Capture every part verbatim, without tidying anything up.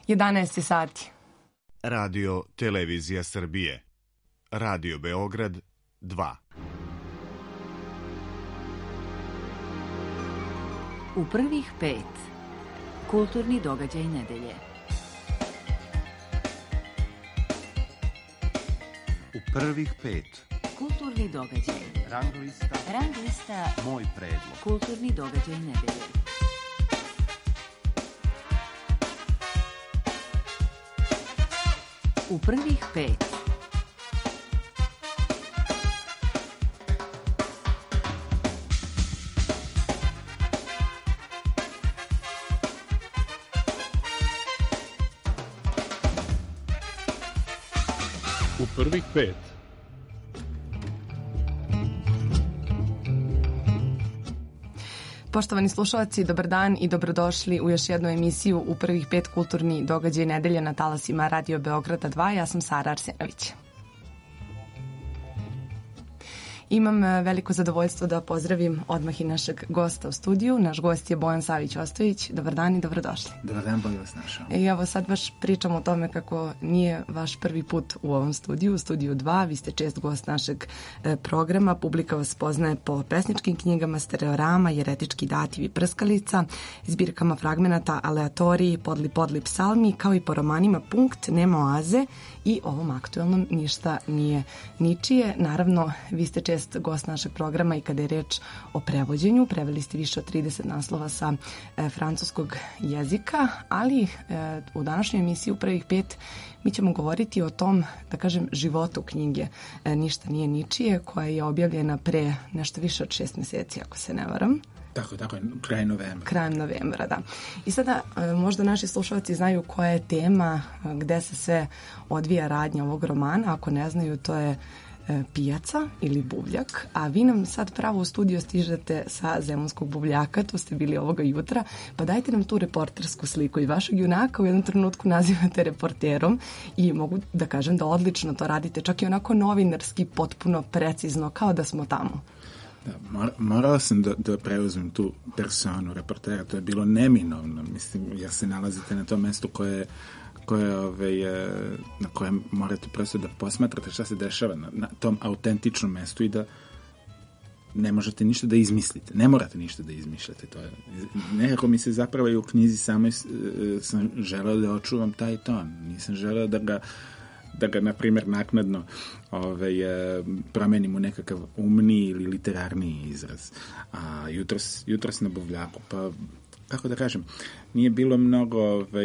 jedanaest je sati. Radio Televizija Srbije. Radio Beograd dva. U prvih pet. Kulturni događaj nedelje. U prvih pet. Kulturni događaj. Rang lista. Rang lista. Moj predlog. Kulturni događaj nedelje. U prvih pet. U prvih pet. Poštovani slušalci, dobar dan i dobrodošli u još jednu emisiju U prvih pet kulturni događaj nedelje na talasima Radio Beograda dva. Ja sam Sara Arsenović. Imam veliko zadovoljstvo da pozdravim odmah i našeg gosta u studiju. Naš gost je Bojan Savić-Ostojić. Dobar dan i dobrodošli. Dobar dan, bolje vas našao. I evo sad baš pričamo o tome kako nije vaš prvi put u ovom studiju, u studiju dva. Vi ste čest gost našeg programa. Publika vas poznaje po pesničkim knjigama Stereorama, Jeretički dativ i Prskalica, zbirkama fragmenata Aleatoriji, Podli podli psalmi, kao i po romanima Punkt, Nema oaze i ovom aktuelnom Ništa nije ničije. Naravno, vi ste čest gost našeg programa i kada je reč o prevođenju. Preveli ste više od trideset naslova sa e, francuskog jezika, ali e, u današnjoj emisiji U prvih pet mi ćemo govoriti o tom, da kažem, životu knjige e, Ništa nije ničije, koja je objavljena pre nešto više od šest meseci, ako se ne varam. Tako, tako, kraj novembra. Krajem novembra, da. I sada možda naši slušalci znaju koja je tema, gde se sve odvija radnja ovog romana. Ako ne znaju, to je pijaca ili buvljak, a vi nam sad pravo u studio stižete sa Zemunskog buvljaka, tu ste bili ovoga jutra, pa dajte nam tu reportersku sliku i vašeg junaka u jednom trenutku nazivate reporterom i mogu da kažem da odlično to radite, čak i onako novinarski, potpuno precizno, kao da smo tamo. Da, mor, morao sam da, da preuzmem tu personu reportera, to je bilo neminovno, mislim, jer se nalazite na tom mestu koje koje, ove, na kojem morate prosto da posmatrate šta se dešava na, na tom autentičnom mestu i da ne možete ništa da izmislite. Ne morate ništa da izmišljate. To je, nekako mi se zapravo i u knjizi samoj sam želeo da očuvam taj ton. Nisam želeo da ga da ga, na primjer, naknadno ovaj, promenim u nekakav umniji ili literarniji izraz. A jutros, jutros na buvljaku, pa, kako da kažem, nije bilo mnogo ovaj,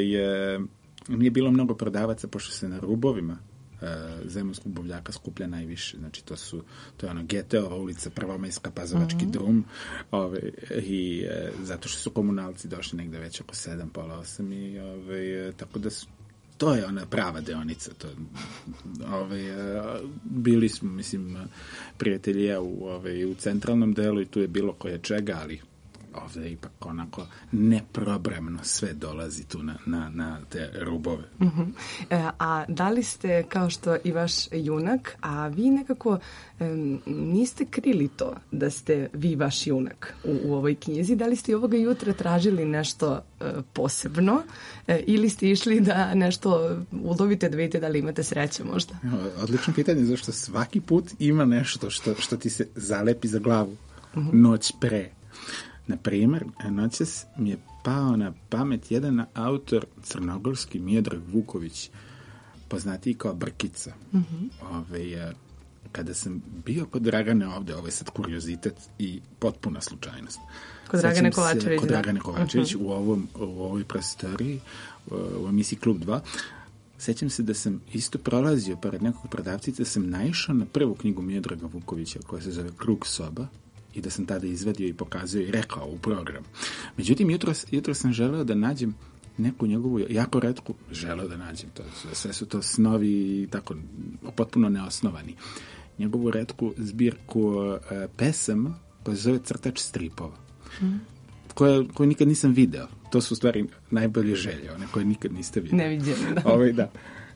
nije bilo mnogo prodavaca, pošto se na rubovima e, Zemunskog buvljaka skuplja najviše. Znači, to su, to je ono Geteova ulica, Prvomajska, Pazovački mm-hmm. drum, ove, i e, zato što su komunalci došli negde već oko sedam, pola osam i ove, tako da su, to je ona prava deonica. To, ove, bili smo, mislim, prijatelji u, ove, u centralnom delu i tu je bilo koje čega, ali ovdje ipak onako neprobramno sve dolazi tu na, na, na te rubove. Uh-huh. E, a da li ste, kao što i vaš junak, a vi nekako e, niste krili to da ste vi vaš junak u, u ovoj knjizi, da li ste i ovoga jutra tražili nešto e, posebno e, ili ste išli da nešto ulovite da vidite da li imate sreće možda? Odlično pitanje, zašto svaki put ima nešto što, što ti se zalepi za glavu uh-huh. noć pre. Na primjer, noćas mi je pao na pamet jedan autor crnogorski, Miodrag Vuković, poznatiji kao Brkica. Mm-hmm. Ove, kada sam bio kod Dragane ovde, ovo je sad kuriozitet i potpuna slučajnost. Kod Dragane Kovačević, Kod Dragane Kovačević uh-huh. u, ovom, u ovoj prostoriji, u emisiji Klub dva, sećam se da sam isto prolazio pored nekog prodavcica, sam naišao na prvu knjigu Miodraga Vukovića koja se zove Krug soba, i da sam tada izvadio i pokazao i rekao u program. Međutim, jutro, jutro sam želeo da nađem neku njegovu, jako retku, želeo da nađem, to, sve su to snovi i tako, potpuno neosnovani. Njegovu retku zbirku e, pesama koja se zove Crtač stripova, mm. koje, koje nikad nisam video. To su u stvari najbolje želje, one koje nikad niste videli. Ne vidim, da. Ovaj, da.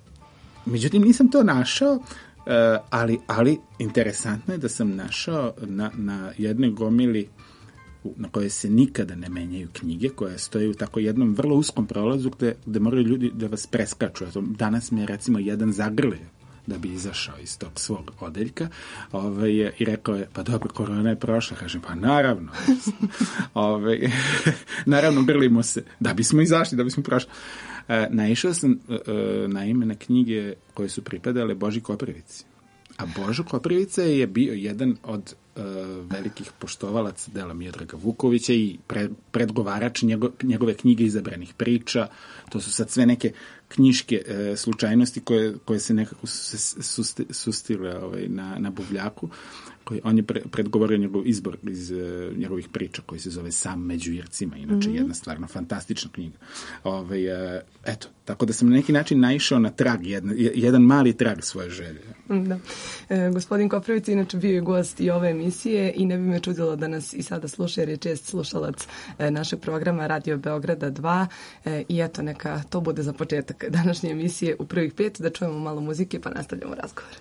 Međutim, nisam to našao, Uh, ali, ali interesantno je da sam našao na, na jednoj gomili u na kojoj se nikada ne menjaju knjige, koje stoje u tako jednom vrlo uskom prolazu gde, gde moraju ljudi da vas preskaču. Danas mi je recimo jedan zagrlio da bi izašao iz tog svog odeljka, ovaj, i rekao je, pa dobro, korona je prošla. Kažem, pa naravno. ovaj, naravno, grlimo se da bismo izašli, da bismo prošli. E, naišao sam e, na ime na knjige koje su pripadale Boži Koprivici. A Božo Koprivica je bio jedan od uh, velikih poštovalaca dela Miodraga Vukovića i pre, predgovarač njego, njegove knjige Izabranih priča. To su sad sve neke knjiške uh, slučajnosti koje, koje se nekako susti, sustile ovaj, na, na buvljaku. Koji, on je pre, predgovorio njegov izbor iz uh, njegovih priča koji se zove Sam među Ircima. Inače, mm-hmm. jedna stvarno fantastična knjiga. Ovaj, uh, eto, tako da sam na neki način naišao na trag, jedna, jedan mali trag svoje želje. Da. E, gospodin Koprivica inače bio je gost i ove emisije i ne bi me čudilo da nas i sada sluša jer je čest slušalac e, našeg programa Radio Beograda dva e, i eto neka to bude za početak današnje emisije u prvih pet, da čujemo malo muzike pa nastavljamo razgovor.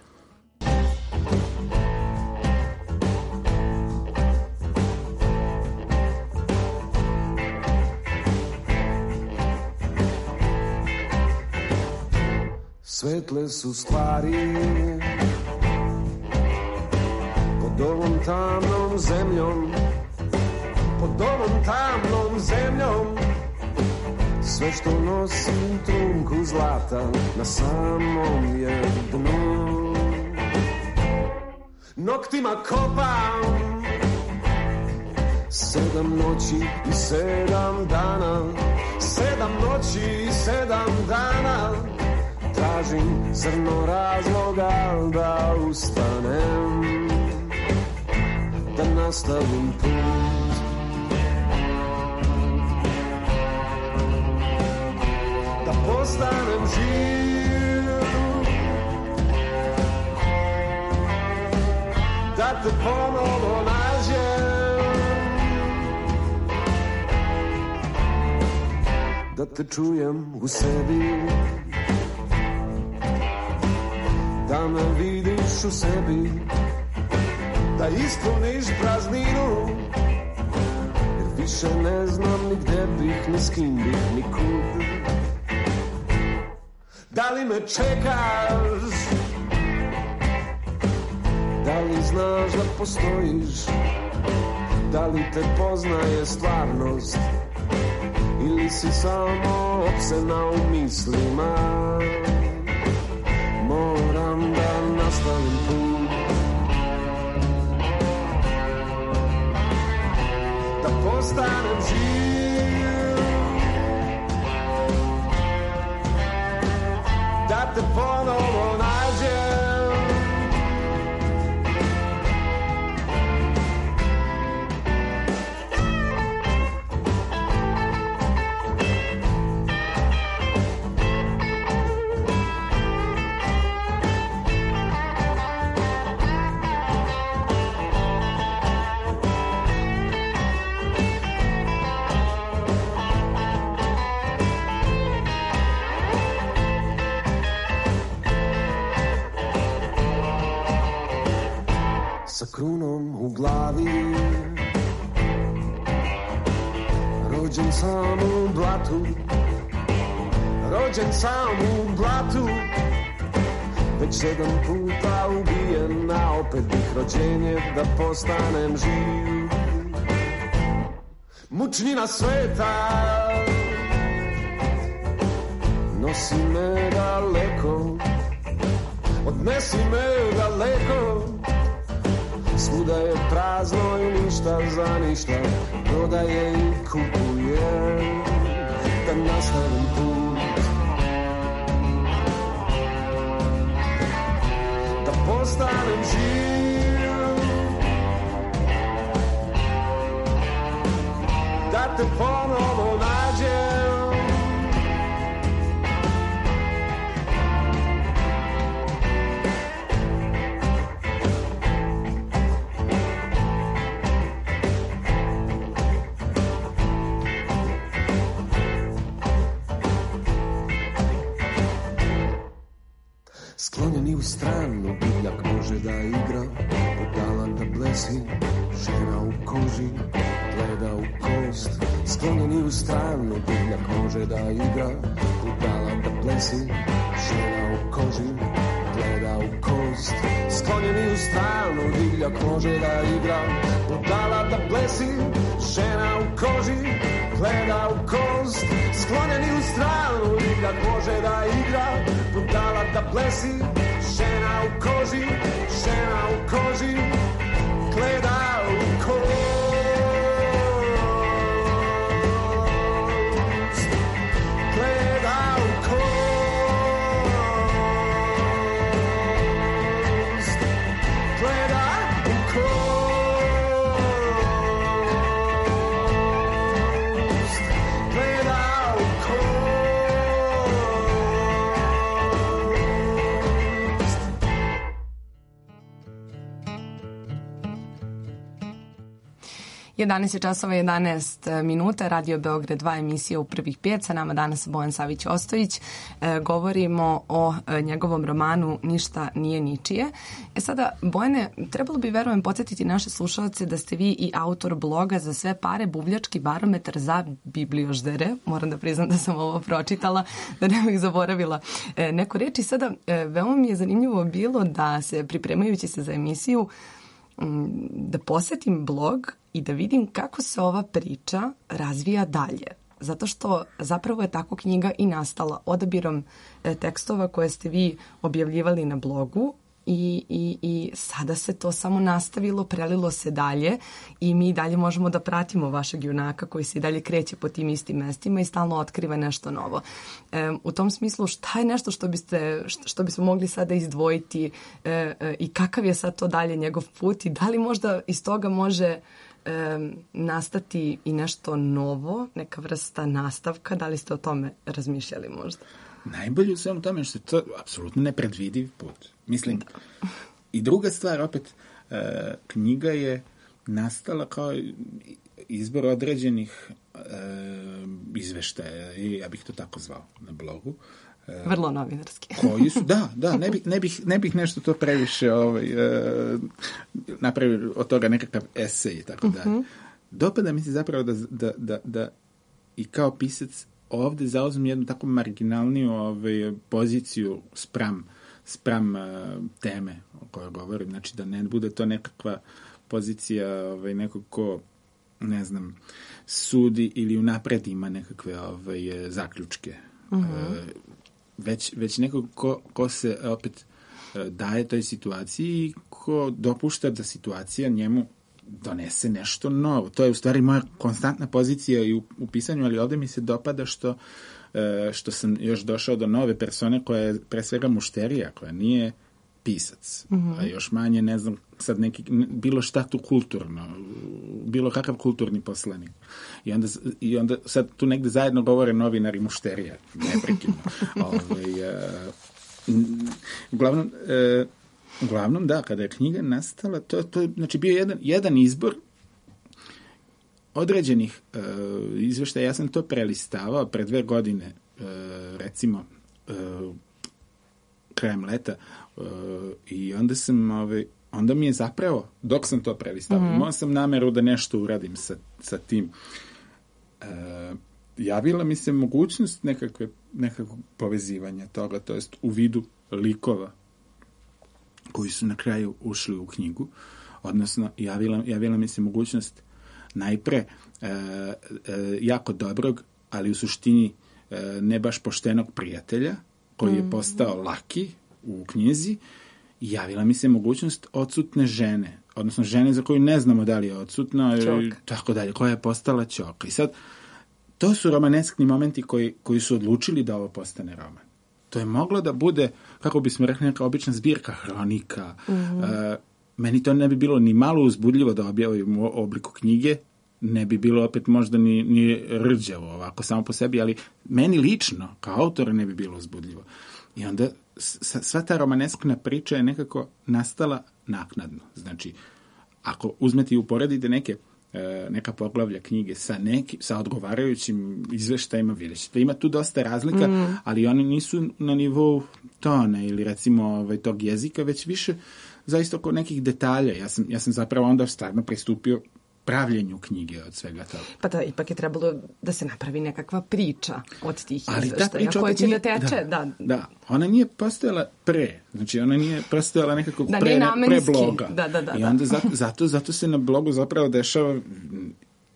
Svetle su stvari pod ovom tamnom zemljom, pod ovom tamnom zemljom. Sve što nosi trunku zlata na samom je dnu. Noktima kopam sedam noći i sedam dana, sedam noći i sedam dana. Tražim crno razloga da ustanem, da nastavim put. Da postanem živ, da te ponovo nađem, da te čujem u sebi, da me vidiš u sebi, da ispuniš prazninu, jer više ne znam ni gde bih, ni s kim bih, ni kud. Da li me čekaš, da li znaš da postojiš, da li te poznaje stvarnost, ili si samo opsena u mislima. Moram da nastavim put, da postanem živ, da te ponovo nađem. Sa krunom u glavi, rođen sam u blatu, rođen sam u blatu, već sedam puta ubijen, a opet bih rođenje da postanem živ. Mučnina sveta nosi me daleko, odnesi me daleko. Svuda je prazno i ništa za ništa, prodaje i kupuje, da nastavim put, da postanem živ, da te ponovo nađem. Sklonjeni u stranu, divljak može da igra, budalan da blesi, žena u koži gleda u kost, sklonjeni u stranu, divljak može da igra, budala da plesi, žena u koži gleda u kost, sklonjeni u stranu, divljak može da igra, budala da plesi, žena u koži gleda u kost, sklonjeni u stranu, divljak može da igra, budala da plesi, žena u koži, žena u koži gleda u kost. jedanaest je časova jedanaest minuta, Radio Beograd dva, emisija U prvih pet, sa nama danas Bojan Savić-Ostojić. E, govorimo o e, njegovom romanu Ništa nije ničije. E sada, Bojane, trebalo bi, verujem, podsjetiti naše slušalce da ste vi i autor bloga Za sve pare, buvljački barometar za biblioždere. Moram da priznam da sam ovo pročitala, da ne bih zaboravila e, neku reč. I sada, e, veoma mi je zanimljivo bilo da se, pripremajući se za emisiju, da posetim blog i da vidim kako se ova priča razvija dalje. Zato što zapravo je tako knjiga i nastala odabirom tekstova koje ste vi objavljivali na blogu i, i, i sada se to samo nastavilo, prelilo se dalje i mi dalje možemo da pratimo vašeg junaka koji se i dalje kreće po tim istim mestima i stalno otkriva nešto novo. E, u tom smislu, šta je nešto što biste, što bismo mogli sada izdvojiti e, e, i kakav je sad to dalje njegov put i da li možda iz toga može e, nastati i nešto novo, neka vrsta nastavka, da li ste o tome razmišljali možda? Najbolje u svemu tome što je to apsolutno nepredvidiv put. Mislim, i druga stvar, opet, uh, knjiga je nastala kao izbor određenih uh, izveštaja, i ja bih to tako zvao na blogu. Uh, Vrlo novinarski. Koji su, da, da, ne bih, ne bih, ne bih nešto to previše ovaj, uh, napravio od toga nekakav esej i tako dalje. Uh-huh. Dopada mi se zapravo da, da, da, da i kao pisac ovde zauzmem jednu tako marginalniju ovaj, poziciju spram, spram uh, teme o kojoj govorim. Znači da ne bude to nekakva pozicija ovaj, nekog ko, ne znam, sudi ili unapred ima nekakve ovaj, zaključke. Uh-huh. Uh, već, već nekog ko, ko se opet uh, daje toj situaciji i ko dopušta da situacija njemu donese nešto novo. To je u stvari moja konstantna pozicija i u, u pisanju, ali ovde mi se dopada što, e, što sam još došao do nove persone koja je pre svega mušterija, koja nije pisac, mm-hmm. a još manje, ne znam, sad neki, bilo šta tu kulturno, bilo kakav kulturni poslanik. I onda, i onda sad tu negde zajedno govore novinari mušterija, neprekidno. Ovaj, e, uglavnom, e, Uglavnom, da, kada je knjiga nastala, to, to je znači, bio jedan, jedan izbor određenih uh, izveštaja. Ja sam to prelistavao pre dve godine, uh, recimo, uh, krajem leta, uh, i onda sam, ovaj, onda mi je zapravo, dok sam to prelistavao, mm-hmm. imao sam nameru da nešto uradim sa, sa tim. Uh, javila mi se mogućnost nekakve, nekakvog povezivanja toga, to jest u vidu likova koji su na kraju ušli u knjigu, odnosno javila, javila mi se mogućnost najpre e, e, jako dobrog, ali u suštini e, ne baš poštenog prijatelja, koji je postao laki u knjizi, i javila mi se mogućnost odsutne žene, odnosno žene za koju ne znamo da li je odsutna, i tako dalje, koja je postala ćoka. I sad, to su romaneskni momenti koji, koji su odlučili da ovo postane roman. To je moglo da bude, kako bismo rekli, neka obična zbirka hronika. Mm-hmm. E, meni to ne bi bilo ni malo uzbudljivo da objavim u obliku knjige, ne bi bilo opet možda ni, ni rđavo ovako samo po sebi, ali meni lično, kao autora, ne bi bilo uzbudljivo. I onda sva ta romaneskna priča je nekako nastala naknadno. Znači, ako uzmete i uporedite neke neka poglavlja knjige sa, neki, sa odgovarajućim izveštajima, vidjet ćete. Ima tu dosta razlika, mm. ali oni nisu na nivou tona ili recimo ovaj, tog jezika, već više zaista oko nekih detalja. Ja sam, ja sam zapravo onda stvarno pristupio pravljenju knjige od svega toga. Pa da, ipak je trebalo da se napravi nekakva priča od tih Ali ta izveštaja priča koja opet će nije- da teče. Da, Da, da, ona nije postojala pre, znači ona nije postojala nekako Da, pre, nije pre namenski. bloga. Da, da, da, I da. onda zato, zato, zato se na blogu zapravo dešava mm,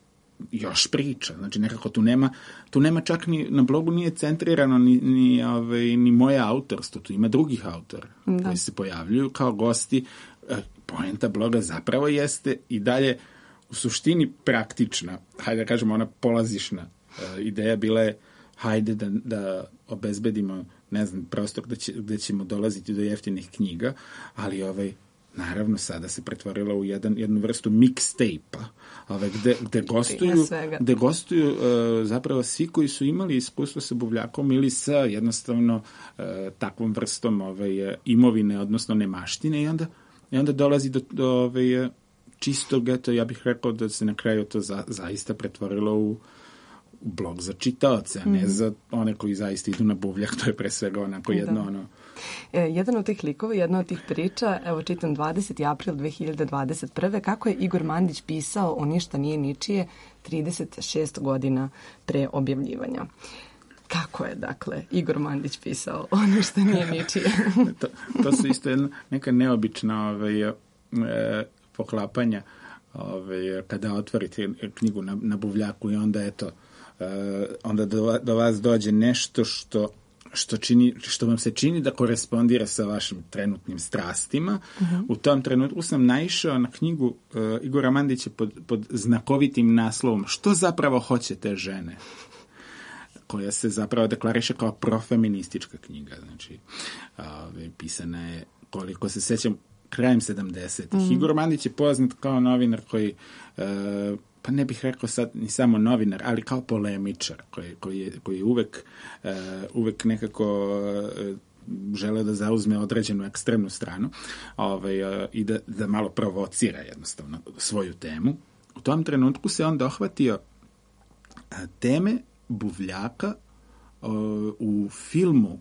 još priča, znači nekako tu nema, tu nema čak ni, na blogu nije centrirano ni, ni, ovaj, ni moje autorstvo, tu ima drugih autora Da. koji se pojavljuju kao gosti. E, Poenta bloga zapravo jeste i dalje u suštini praktična, hajde da kažemo ona polazišna e, ideja bila je hajde da, da obezbedimo, ne znam, prostor gde, će, gde ćemo dolaziti do jeftinih knjiga, ali ovaj, naravno sada se pretvorila u jedan, jednu vrstu mixtape-a, ovaj, gde, gde gostuju, svega. gde gostuju e, zapravo svi koji su imali iskustvo sa buvljakom ili sa jednostavno e, takvom vrstom ovaj, imovine, odnosno nemaštine i onda, i onda dolazi do, do ovaj, čistog, eto, ja bih rekao da se na kraju to za, zaista pretvorilo u, u blog za čitaoce, a ne za one koji zaista idu na buvljak, to je pre svega onako jedno Da. ono... E, jedan od tih likova, jedna od tih priča, evo čitam dvadeseti april dve hiljade dvadeset prve. kako je Igor Mandić pisao o Ništa nije ničije trideset šest godina pre objavljivanja. Kako je, dakle, Igor Mandić pisao o Ništa nije ničije? to, to su isto jedna neka neobična ovaj, e, poklapanja ovaj, kada otvorite knjigu na, na buvljaku i onda eto e, onda do, do vas dođe nešto što što, čini, što vam se čini da korespondira sa vašim trenutnim strastima. Uh-huh. U tom trenutku sam naišao na knjigu uh, Igora Mandića pod, pod znakovitim naslovom Što zapravo hoće te žene? Koja se zapravo deklariše kao profeministička knjiga. Znači, uh, pisana je, koliko se sećam, krajem sedamdesetih. Mm. Igor Mandić je poznat kao novinar koji, uh, pa ne bih rekao sad ni samo novinar, ali kao polemičar, koji, koji, je, koji je uvek, uh, uvek nekako uh, žele da zauzme određenu ekstremnu stranu ovaj, uh, i da, da malo provocira jednostavno svoju temu. U tom trenutku se on dohvatio uh, teme buvljaka uh, u filmu,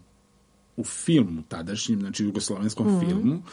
u filmu tadašnjem, znači jugoslovenskom mm-hmm. filmu,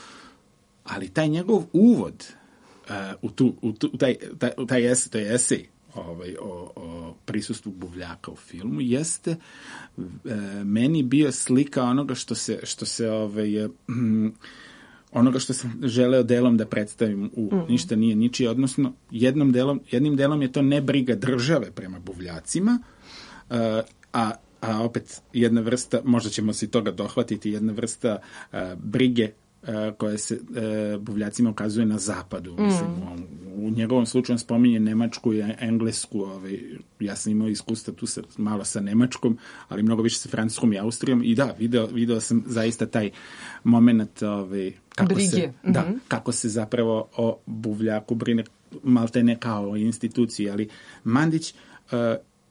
ali taj njegov uvod uh, u, tu, u, tu, u taj, taj, u taj esej, to je esej ovaj, o, o prisustvu buvljaka u filmu, jeste uh, meni bio slika onoga što se, što se ovaj, um, onoga što sam želeo delom da predstavim u mm-hmm. Ništa nije ničije, odnosno jednom delom, jednim delom je to nebriga države prema buvljacima, uh, a a opet jedna vrsta, možda ćemo se toga dohvatiti, jedna vrsta uh, brige uh, koja se uh, buvljacima ukazuje na zapadu. Mm. Mislim, u, u njegovom slučaju spominje Nemačku i Englesku. Ovaj, ja sam imao iskustva tu sa, malo sa Nemačkom, ali mnogo više sa Francuskom i Austrijom. I da, video, video sam zaista taj moment ovaj, kako, brige. se, mm-hmm. da, kako se zapravo o buvljaku brine maltene kao o instituciji. Ali Mandić uh,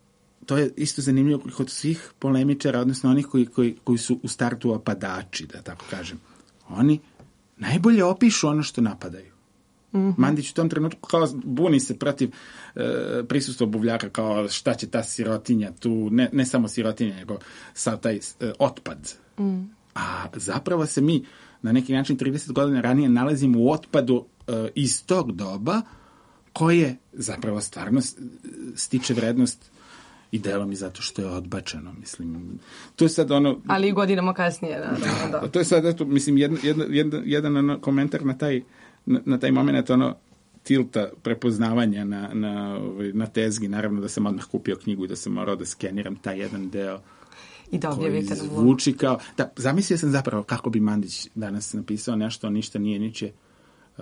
to je isto zanimljivo kod svih polemičara, odnosno onih koji, koji, koji su u startu opadači, da tako kažem. Oni najbolje opišu ono što napadaju. Mm-hmm. Mandić u tom trenutku kao buni se protiv e, prisustva buvljaka, kao šta će ta sirotinja tu, ne, ne samo sirotinja, nego sav taj e, otpad. Mm. A zapravo se mi na neki način trideset godina ranije nalazimo u otpadu e, iz tog doba koje zapravo stvarno stiče vrednost i delom i zato što je odbačeno, mislim. To je sad ono... Ali i godinama kasnije, naravno, da. da. To je sad, eto, mislim, jedan, jedan, jedan, jedan ono, komentar na taj, na, na taj moment, ono, tilta prepoznavanja na, na, na tezgi, naravno da sam odmah kupio knjigu i da sam morao da skeniram taj jedan deo i da objavite koji zvuči kao... Da, zamislio sam zapravo kako bi Mandić danas napisao nešto, Ništa nije ničije, uh,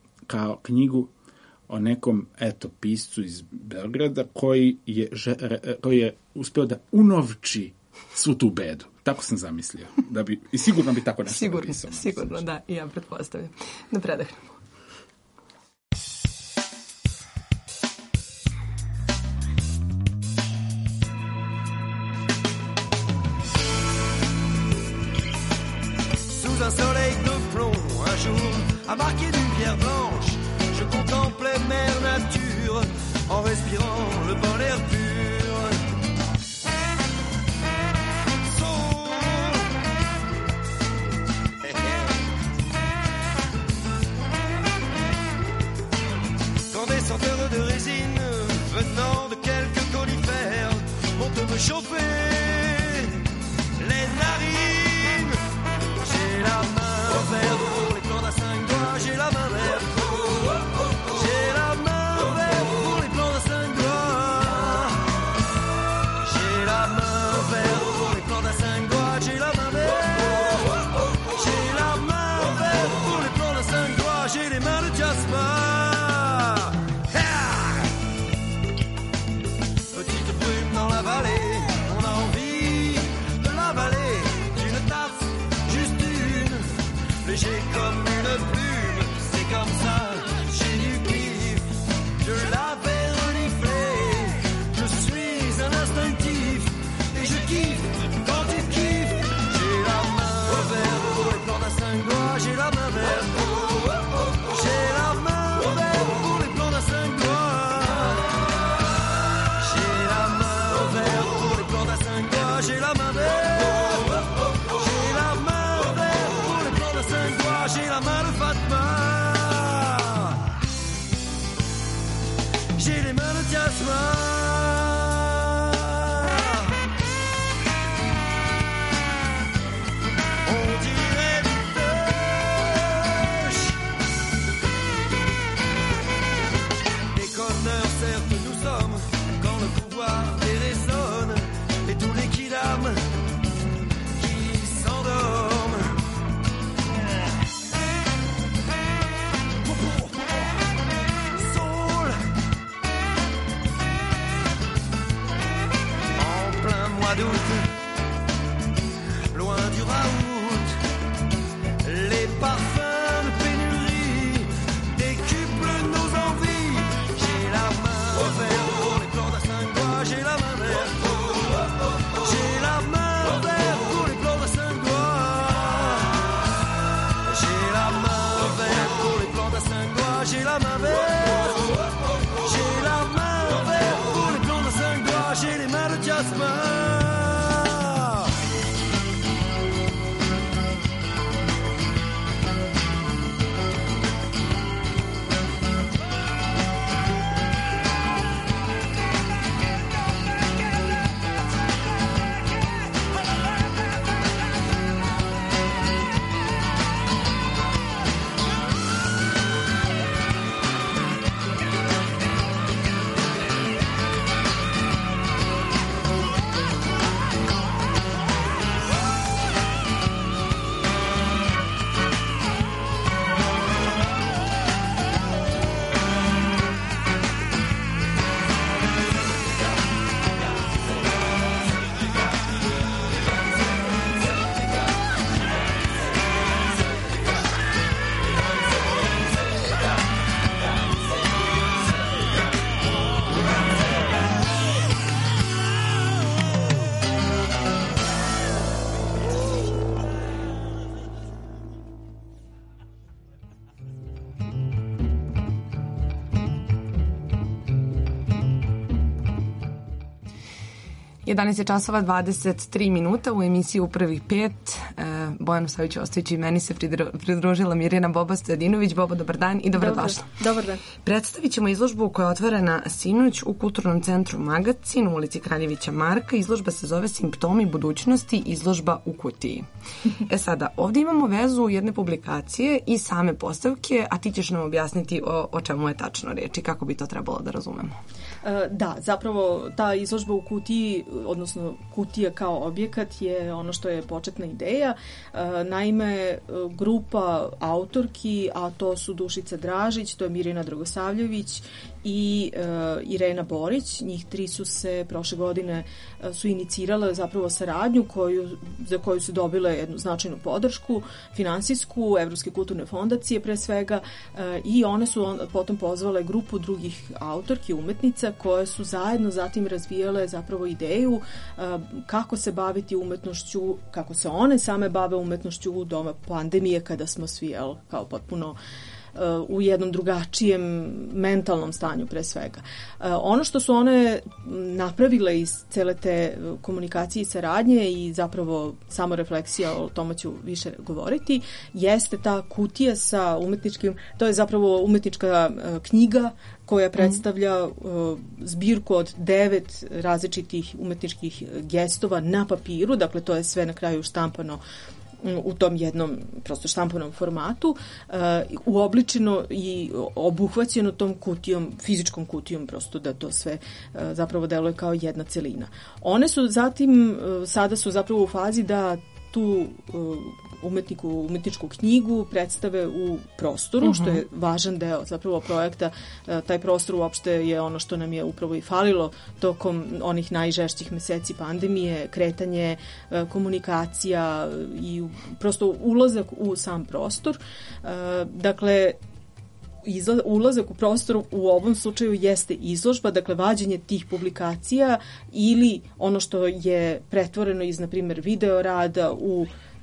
kao knjigu o nekom, eto, piscu iz Beograda koji je, koji je uspeo da unovči svu tu bedu. Tako sam zamislio. Da bi, i sigurno bi tako nešto sigurno, napisao. Sigurno, da, i ja pretpostavljam. Da predahnemo. Sous un soleil de plomb, un jour, à marquer d'une pierre blanche, je contemplais mère nature en respirant le bon air pur. So, jedanaest je časova dvadeset tri minuta u emisiji U prvih pet. E, Bojanu Savić-Ostojić i meni se pridružila Mirjana Boba-Stojadinović. Bobo, dobar dan i dobrodošla. Dobar dan. Predstavit ćemo izložbu koja je otvorena sinoć u Kulturnom centru Magacin u ulici Kraljevića Marka. Izložba se zove Simptomi budućnosti, izložba u kutiji. E sada, ovdje imamo vezu jedne publikacije i same postavke, a ti ćeš nam objasniti o, o čemu je tačno reč i kako bi to trebalo da razumemo. Da, zapravo ta izložba u kutiji, odnosno kutija kao objekat je ono što je početna ideja. Naime, grupa autorki, a to su Dušica Dražić, to je Mirjana Dragosavljević i uh, Irena Borić, njih tri su se prošle godine uh, su inicirale zapravo saradnju koju, za koju su dobile jednu značajnu podršku, finansijsku, Evropske kulturne fondacije pre svega, uh, i one su on, potom pozvale grupu drugih autorki, umetnica, koje su zajedno zatim razvijale zapravo ideju uh, kako se baviti umetnošću, kako se one same bave umetnošću u doba pandemije, kada smo svi, jel, kao potpuno u jednom drugačijem mentalnom stanju pre svega. Ono što su one napravile iz cele te komunikacije i saradnje i zapravo samorefleksija, o tome ću više govoriti, jeste ta kutija sa umetničkim, to je zapravo umetnička knjiga koja predstavlja zbirku od devet različitih umetničkih gestova na papiru, dakle to je sve na kraju štampano u tom jednom prosto štampanom formatu, uh, uobličeno i obuhvaćeno tom kutijom, fizičkom kutijom, prosto da to sve uh, zapravo deluje kao jedna celina. One su zatim, uh, sada su zapravo u fazi da tu uh, umetniku, umetničku knjigu predstave u prostoru, uh-huh. što je važan deo zapravo projekta. Uh, taj prostor uopšte je ono što nam je upravo i falilo tokom onih najžešćih meseci pandemije, kretanje, uh, komunikacija i prosto ulazak u sam prostor. Uh, dakle, Izla, ulazak u prostor u ovom slučaju jeste izložba, dakle vađenje tih publikacija ili ono što je pretvoreno iz, na primjer, video rada u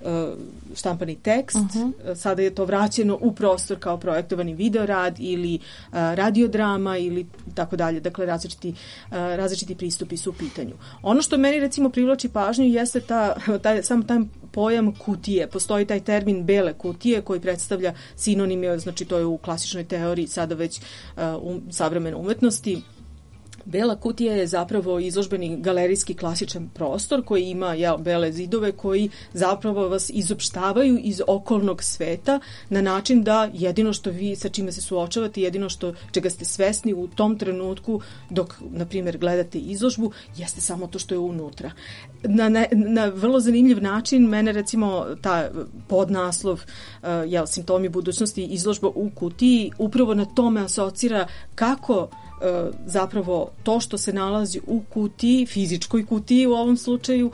štampani tekst, uh-huh. sada je to vraćeno u prostor kao projektovani videorad ili uh, radiodrama ili tako dalje, dakle različiti, uh, različiti pristupi su u pitanju. Ono što meni recimo privlači pažnju jeste ta, taj, sam taj pojam kutije. Postoji taj termin bele kutije koji predstavlja sinonim, znači to je u klasičnoj teoriji sada već uh, um, savremene umetnosti. Bela kutija je zapravo izložbeni galerijski klasičan prostor koji ima ja, bele zidove koji zapravo vas izopštavaju iz okolnog sveta na način da jedino što vi sa čime se suočavate, jedino što čega ste svesni u tom trenutku dok, na primjer, gledate izložbu, jeste samo to što je unutra. Na, na, na vrlo zanimljiv način mene recimo ta podnaslov uh, jel, Simptomi budućnosti, izložba u kutiji upravo na tome asocira kako zapravo to što se nalazi u kutiji, fizičkoj kutiji u ovom slučaju,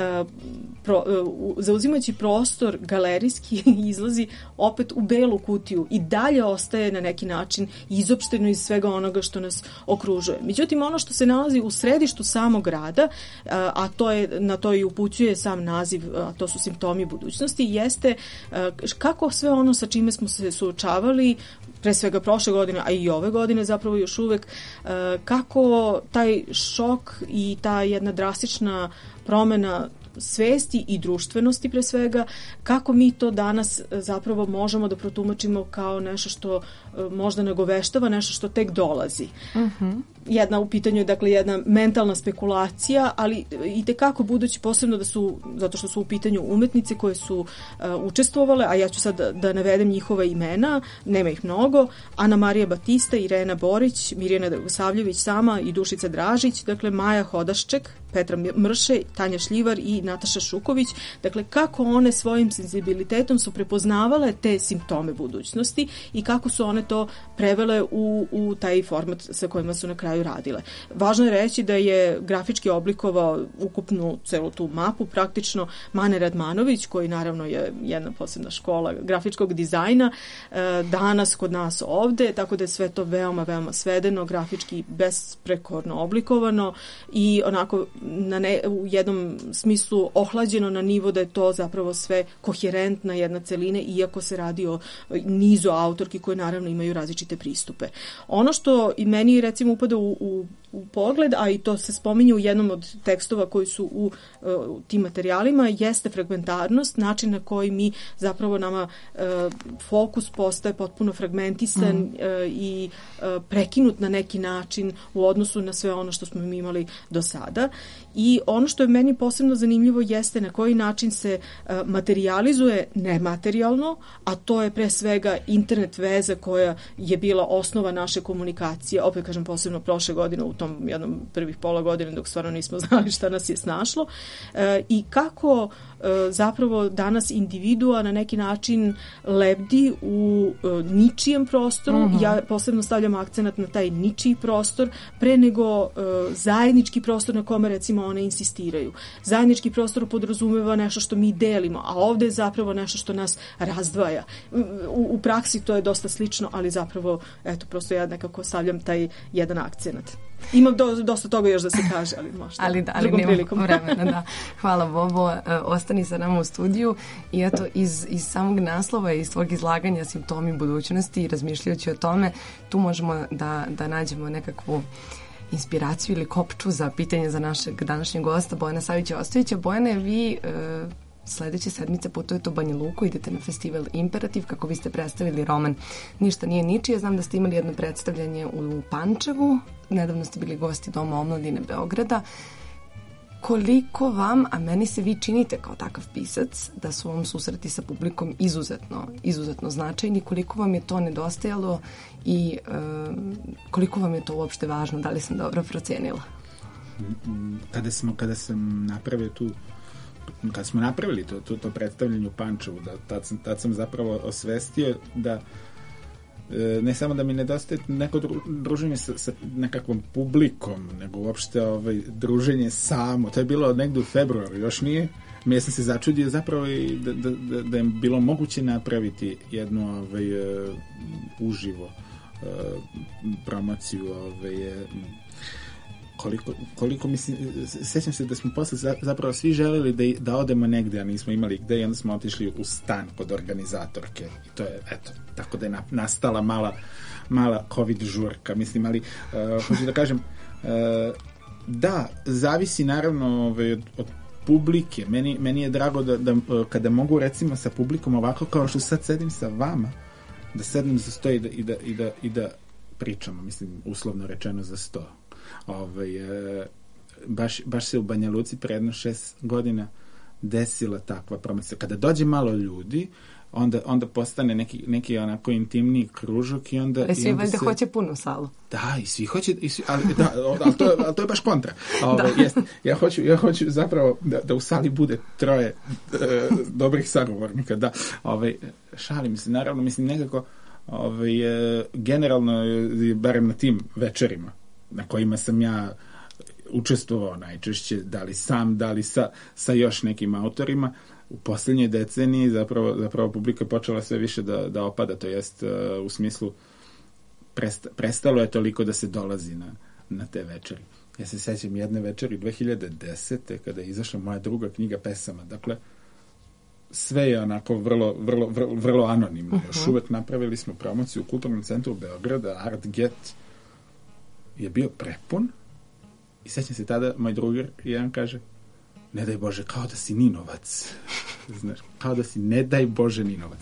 pro, zauzimajući prostor galerijski izlazi opet u belu kutiju i dalje ostaje na neki način izopšteno iz svega onoga što nas okružuje. Međutim, ono što se nalazi u središtu samog grada, a to je, na to i upućuje sam naziv, a to su simptomi budućnosti, jeste kako sve ono sa čime smo se suočavali pre svega prošle godine, a i ove godine zapravo još uvek, kako taj šok i ta jedna drastična promena svesti i društvenosti pre svega, kako mi to danas zapravo možemo da protumačimo kao nešto što možda nagoveštava, nešto što tek dolazi. Uh-huh. Jedna u pitanju je dakle jedna mentalna spekulacija, ali i tekako budući posebno da su, zato što su u pitanju umetnice koje su uh, učestvovale, a ja ću sad da, da navedem njihova imena, nema ih mnogo, Ana Marija Batista, Irena Borić, Mirjana Dragosavljević sama i Dušica Dražić, dakle Maja Hodašček, Petra Mrše, Tanja Šljivar i Nataša Šuković, dakle kako one svojim senzibilitetom su prepoznavale te simptome budućnosti i kako su one to prevele u, u taj format sa kojima su na kraju radile. Važno je reći da je grafički oblikovao ukupnu celu tu mapu praktično Mane Radmanović, koji naravno je jedna posebna škola grafičkog dizajna, danas kod nas ovde, tako da je sve to veoma, veoma svedeno, grafički besprekorno oblikovano i onako na ne, u jednom smislu ohlađeno na nivo da je to zapravo sve koherentna jedna celina, iako se radi o nizu autorki koje naravno imaju različite pristupe. Ono što i meni recimo upada u, u, u pogled, a i to se spominje u jednom od tekstova koji su u, u tim materijalima, jeste fragmentarnost, način na koji mi zapravo nama uh, fokus postaje potpuno fragmentisan mm. uh, i uh, prekinut na neki način u odnosu na sve ono što smo mi imali do sada. I ono što je meni posebno zanimljivo jeste na koji način se uh, materializuje nematerijalno, a to je pre svega internet veza koja je bila osnova naše komunikacije, opet kažem posebno prošle godine u tom jednom prvih pola godine dok stvarno nismo znali šta nas je snašlo uh, i kako uh, zapravo danas individua na neki način lebdi u uh, ničijem prostoru. Uh-huh. Ja posebno stavljam akcenat na taj ničiji prostor pre nego uh, zajednički prostor na kome recimo one insistiraju. Zajednički prostor podrazumeva nešto što mi delimo, a ovde je zapravo nešto što nas razdvaja. U, u praksi to je dosta slično, ali zapravo eto, prosto ja nekako stavljam taj jedan akcenat. Imam do, dosta toga još da se kaže, ali možda ali, da, ali drugom nemam prilikom. vremena, da. Hvala Bobo, e, ostani sa nama u studiju i eto iz, iz samog naslova i iz tvojeg izlaganja Simptomi budućnosti i razmišljajući o tome, tu možemo da, da nađemo nekakvu inspiraciju ili kopču za pitanje za našeg današnjeg gosta Bojana Savića-Ostojića. Bojane, vi e, sledeće sedmice putujete u Banja Luku, idete na festival Imperativ kako biste predstavili roman Ništa nije ničije. Znam da ste imali jedno predstavljanje u Pančevu, nedavno ste bili gosti Doma omladine Beograda. Koliko vam, a meni se vi činite kao takav pisac, da su vam susreti sa publikom izuzetno, izuzetno značajni, koliko vam je to nedostajalo i e, koliko vam je to uopšte važno, da li sam dobro procenila? Kada, smo, kada sam napravio tu kad smo napravili to, to, to predstavljanje u Pančevu, da, tad, sam, tad sam zapravo osvestio da e, ne samo da mi nedostaje neko druženje sa, sa nekakvom publikom, nego uopšte ovaj, druženje samo. To je bilo negde u februaru, još nije. Ja sam se začudio zapravo i da, da, da, da je bilo moguće napraviti jednu ovaj, uh, uživo uh, promociju ovaj, uh, koliko, koliko mislim, sećam se da smo posle zapravo svi želeli da, da odemo negde, a nismo imali gde i onda smo otišli u stan kod organizatorke i to je, eto, tako da je nastala mala, mala covid žurka, mislim, ali uh, hoću da kažem uh, da, zavisi naravno ovaj, od, od publike. Meni, meni je drago da, da kada mogu recimo sa publikom ovako kao što sad sedim sa vama, da sednem za sto i da, i da, i da, i da pričamo, mislim, uslovno rečeno za sto. Ovaj, e, baš, baš se u Banja Luci pre jedno šest godina desila takva promocija. Kada dođe malo ljudi, onda, onda postane neki, neki onako intimniji kružok i onda... Ali svi valjda se... hoće punu salu. Da, i svi hoće, i svi, ali, da, ali, to, ali to je baš kontra. Ove, da. Jest, ja, hoću, ja hoću zapravo da, da u sali bude troje e, dobrih sagovornika. Da, ove, šalim se, naravno, mislim nekako ove, e, generalno, e, barem na tim večerima na kojima sam ja učestvovao najčešće, da li sam, da li sa, sa još nekim autorima, u posljednjoj deceniji zapravo, zapravo publika počela sve više da, da opada, to jest uh, u smislu presta, prestalo je toliko da se dolazi na, na te večeri. Ja se sećam jedne večeri dve hiljade desete kada je izašla moja druga knjiga pesama. Dakle, sve je onako vrlo, vrlo, vrlo, vrlo anonimno. Uh-huh. Još uvek napravili smo promociju u Kulturnom centru Beograda, Art Get je bio prepun i sećam se tada, moj drugar jedan kaže, ne daj Bože, kao da si Ninovac. Znaš, kao da si ne daj Bože Ninovac.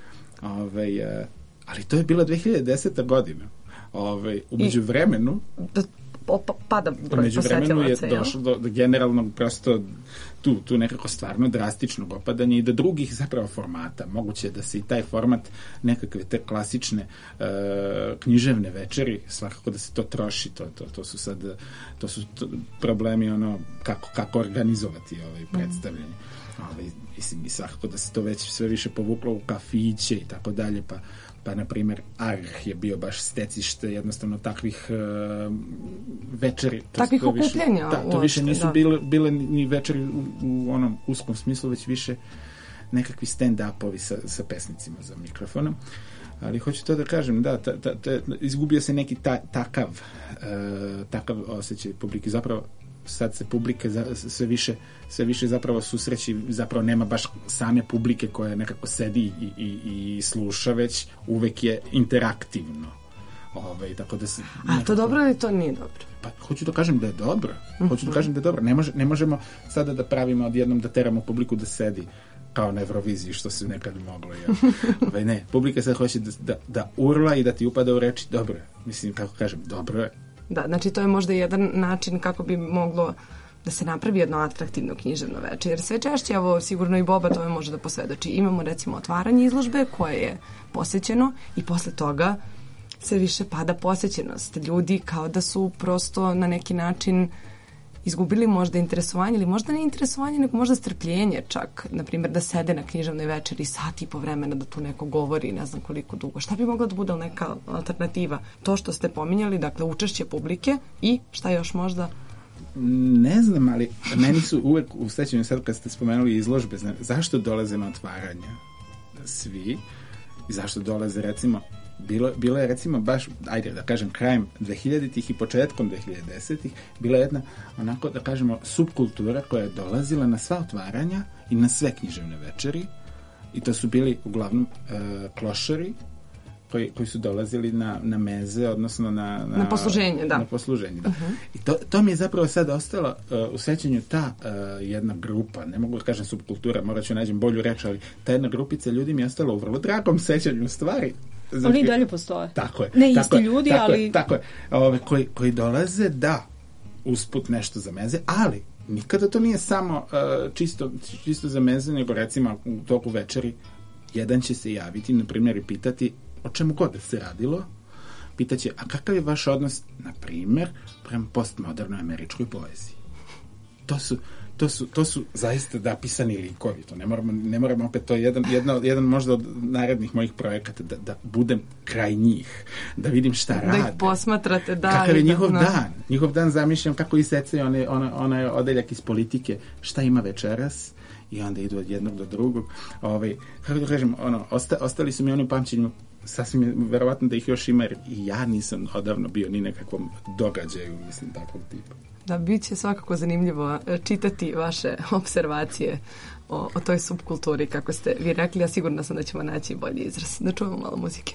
Ove, uh, ali to je bila dve hiljade deseta godina. Ove, umeđu vremenu da opa, pada broj umeđu vremenu je ja? došlo do, do generalnog prosto tu, tu nekako stvarno drastičnog opadanja i do drugih zapravo formata. Moguće da se i taj format nekakve te klasične uh, književne večeri, svakako da se to troši, to, to, to su sad to su to problemi ono kako, kako organizovati ovaj predstavljanje. Mm. Ovaj, mislim, i svakako da se to već sve više povuklo u kafiće i tako dalje, pa pa na primjer Arh je bio baš stecište jednostavno takvih uh, večeri. Takvih okupljanja. Da, to više nisu da. bile, bile ni večeri u, u onom uskom smislu, već više nekakvi stand-upovi sa, sa pesnicima za mikrofonom. Ali hoću to da kažem, da, ta, ta, ta, izgubio se neki ta, takav, uh, takav osjećaj publike. Zapravo sad se publike za, sve više sve više zapravo susreći, zapravo nema baš same publike koja nekako sedi i, i, i sluša, već uvek je interaktivno. Ove, tako da se, A nekako... to dobro ili to nije dobro? Pa hoću da kažem da je dobro. Hoću da kažem da je dobro. Ne, može, ne možemo sada da pravimo odjednom da teramo publiku da sedi kao na Euroviziji, što se nekad moglo. Ja. Ove, ne, publika sad hoće da, da, da urla i da ti upada u reči. Dobro je. Mislim, kako kažem, dobro je. Da, znači to je možda jedan način kako bi moglo da se napravi jedno atraktivno književno veče, jer sve češće, evo sigurno i Boba tome može da posvedoči. Imamo recimo otvaranje izložbe koje je posećeno i posle toga sve više pada posećenost. Ljudi kao da su prosto na neki način izgubili možda interesovanje ili možda ne interesovanje, nego možda strpljenje čak, na primjer da sede na književnoj večeri sat i po vremena da tu neko govori ne znam koliko dugo. Šta bi mogla da bude neka alternativa? To što ste pominjali, dakle učešće publike i šta još možda? Ne znam, ali meni su uvek u sećanju sad kad ste spomenuli izložbe, zna, zašto dolaze na otvaranja svi i zašto dolaze recimo Bilo, bilo je recimo baš, ajde da kažem, krajem dvehiljaditih i početkom dvehiljadesitih bila je jedna, onako da kažemo, subkultura koja je dolazila na sva otvaranja i na sve književne večeri i to su bili uglavnom e, klošari koji, koji su dolazili na, na meze, odnosno na... Na, na posluženje, da. Na posluženje, da. Uh-huh. I to, to mi je zapravo sad ostalo uh, u sećanju ta uh, jedna grupa, ne mogu da kažem subkultura, morat ću nađem bolju reč, ali ta jedna grupica ljudi mi je ostala u vrlo dragom sećanju stvari. Znači, oni dalje postoje. Tako je. Ne tako isti je, ljudi, tako ali... Je, tako je. Ove, koji, koji dolaze, da, usput nešto za meze, ali nikada to nije samo uh, čisto, čisto za meze, nego recimo u toku večeri jedan će se javiti, na primjer, i pitati o čemu god da se radilo, pitaće, a kakav je vaš odnos, na primjer, prema postmodernoj američkoj poeziji? To su, to su, to su zaista da pisani likovi. To ne moramo, ne moramo opet, to je jedan, jedno, jedan možda od narednih mojih projekata, da, da budem kraj njih, da vidim šta da rade. Da ih posmatrate, da. Kakav je njihov da, dan. Njihov dan zamišljam kako isecaju onaj ona, ona odeljak iz politike, šta ima večeras, i onda idu od jednog do drugog. Ovaj, kako da kažem, ono, osta, ostali su mi oni u pamćenju, sasvim je verovatno da ih još ima, jer i ja nisam odavno bio ni nekakvom događaju, mislim, takvog tipa. Da, bit će svakako zanimljivo čitati vaše observacije o, o toj subkulturi, kako ste vi rekli, a sigurno sam da ćemo naći bolji izraz. Da čujemo malo muzike.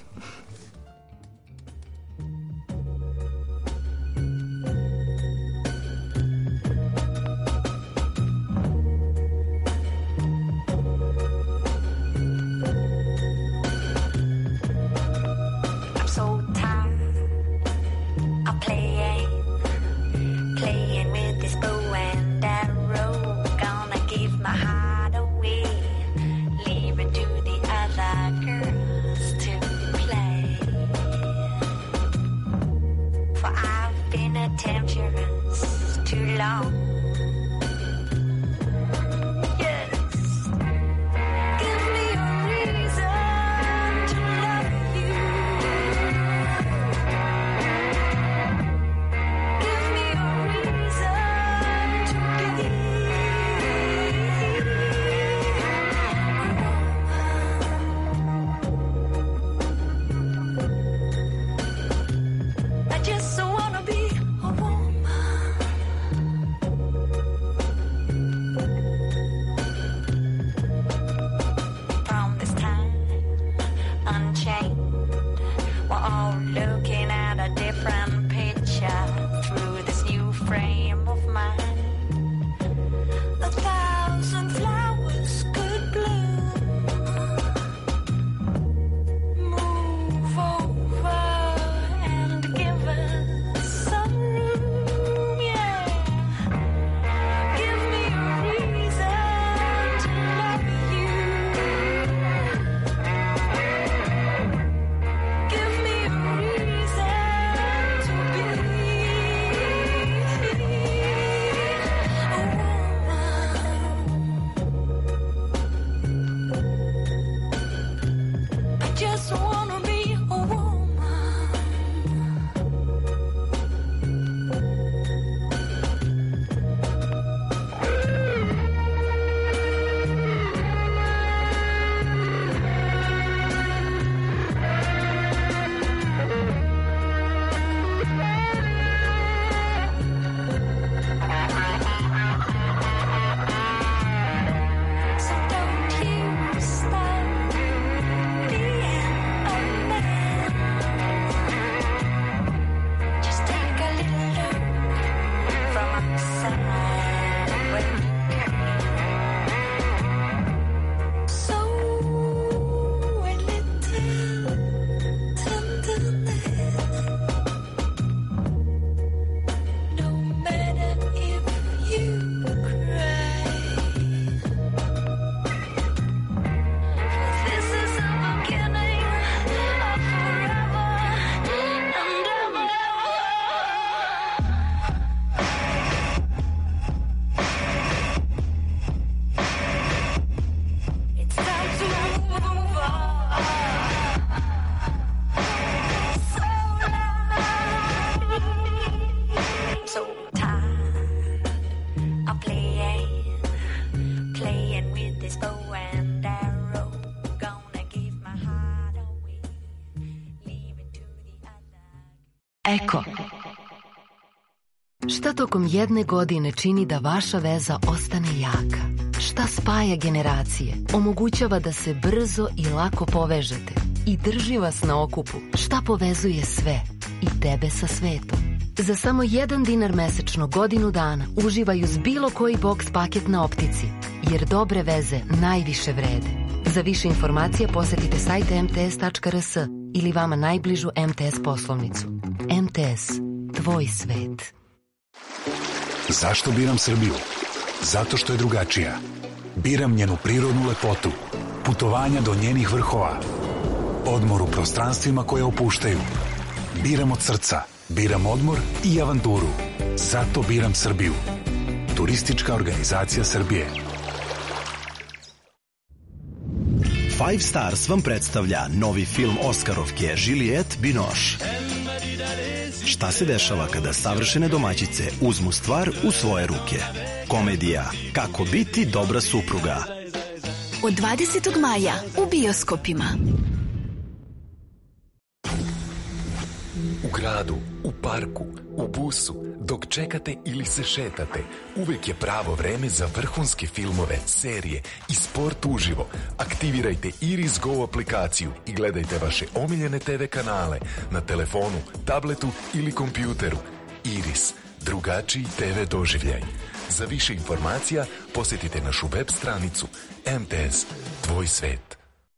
Play. Eko. Šta tokom jedne godine čini da vaša veza ostane jaka? Šta spaja generacije? Omogućava da se brzo i lako povežete i drži vas na okupu? Šta povezuje sve i tebe sa svetom? Za samo jedan dinar mesečno godinu dana uživaju s bilo koji boks paket na Optici, jer dobre veze najviše vrede. Za više informacija posetite sajt em te es tačka er es ili vama najbližu em te es poslovnicu. em te es, tvoj svet. Zašto biram Srbiju? Zato što je drugačija. Biram njenu prirodnu lepotu, putovanja do njenih vrhova, odmor u prostranstvima koje opuštaju. Biram od srca, biram odmor i avanturu. Zato biram Srbiju. Turistička organizacija Srbije. Five Stars vam predstavlja novi film Oskarovke Juliette Binoche. Šta se dešava kada savršene domaćice uzmu stvar u svoje ruke? Komedija Kako biti dobra supruga. Od dvadesetog maja u bioskopima. U gradu, u parku, u busu, dok čekate ili se šetate, uvek je pravo vreme za vrhunske filmove, serije i sport uživo. Aktivirajte Iris Go aplikaciju i gledajte vaše omiljene te ve kanale na telefonu, tabletu ili kompjuteru. Iris, drugačiji te ve doživljaj. Za više informacija posjetite našu web stranicu em te es, tvoj svet.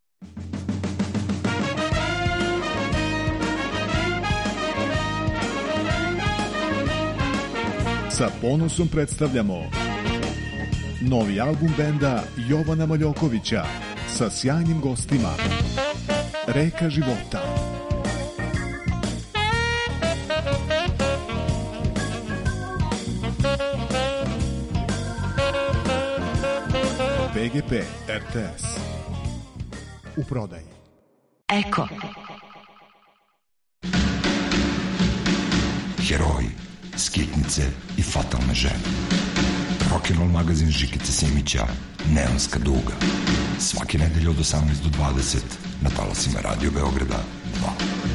Sa ponosom predstavljamo novi album benda Jovana Maljokovića sa sjajnim gostima. Reka života. be ge pe er te es. U prodaji. Eko. Heroji, skitnice i fatalne žene. Rock'n'roll magazin Žikice Simića, Neonska duga. Svake nedelje od osamnaest do dvadeset na talasima Radio Beograda dva.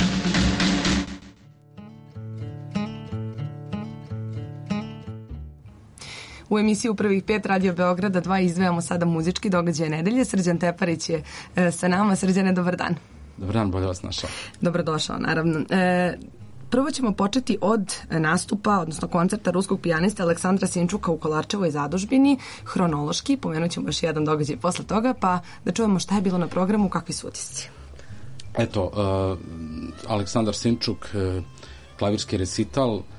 U emisiju Prvih pet Radio Beograda dva izdvajamo sada muzički događaj nedelje. Srđan Teparić je e, sa nama. Srđane, dobar dan. Dobar dan, bolje vas našao. Dobrodošao, naravno. E, Prvo ćemo početi od nastupa, odnosno koncerta ruskog pijanista Aleksandra Sinčuka u Kolarčevoj zadužbini, hronološki, pomenut ćemo još jedan događaj posle toga, pa da čujemo šta je bilo na programu, kakvi su utisci. Eto, uh, Aleksandar Sinčuk, uh, klavirski recital, uh,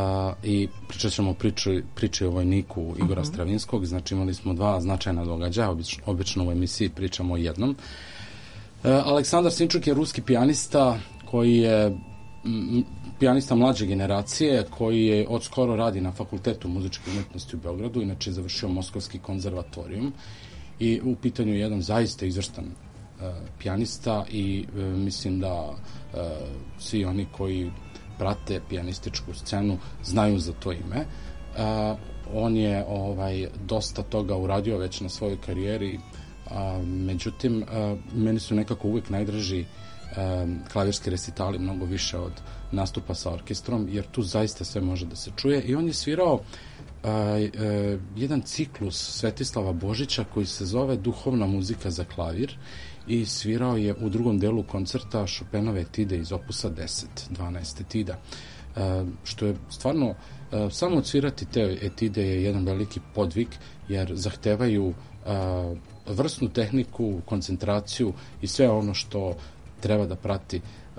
i pričat ćemo priču, priče o vojniku Igora uh-huh. Stravinskog. Znači imali smo dva značajna događaja, obično, obično u emisiji pričamo o jednom. Uh, Aleksandar Sinčuk je ruski pijanista koji je pijanista mlađe generacije, koji je od skoro radi na Fakultetu muzičke umetnosti u Beogradu, inače je završio Moskovski konzervatorijum i u pitanju je jedan zaista izvrstan uh, pijanista i uh, mislim da uh, svi oni koji prate pijanističku scenu znaju za to ime. Uh, on je ovaj dosta toga uradio već na svojoj karijeri, uh, međutim uh, meni su nekako uvijek najdraži Um, klavirski recitali mnogo više od nastupa sa orkestrom, jer tu zaista sve može da se čuje. I on je svirao uh, uh, jedan ciklus Svetislava Božića koji se zove Duhovna muzika za klavir i svirao je u drugom delu koncerta Chopinove etide iz opusa deset, dvanaest etida. Uh, što je stvarno, uh, samo odsvirati te etide je jedan veliki podvig, jer zahtevaju uh, vrsnu tehniku, koncentraciju i sve ono što treba da prati,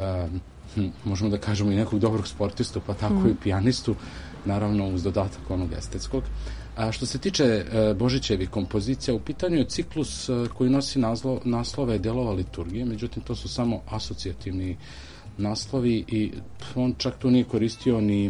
um, možemo da kažemo i nekog dobrog sportistu, pa tako mm. i pijanistu, naravno uz dodatak onog estetskog. A što se tiče uh, Božićevih kompozicija, u pitanju je ciklus uh, koji nosi nazlo, naslove delova liturgije, međutim to su samo asocijativni naslovi i on čak tu nije koristio ni uh,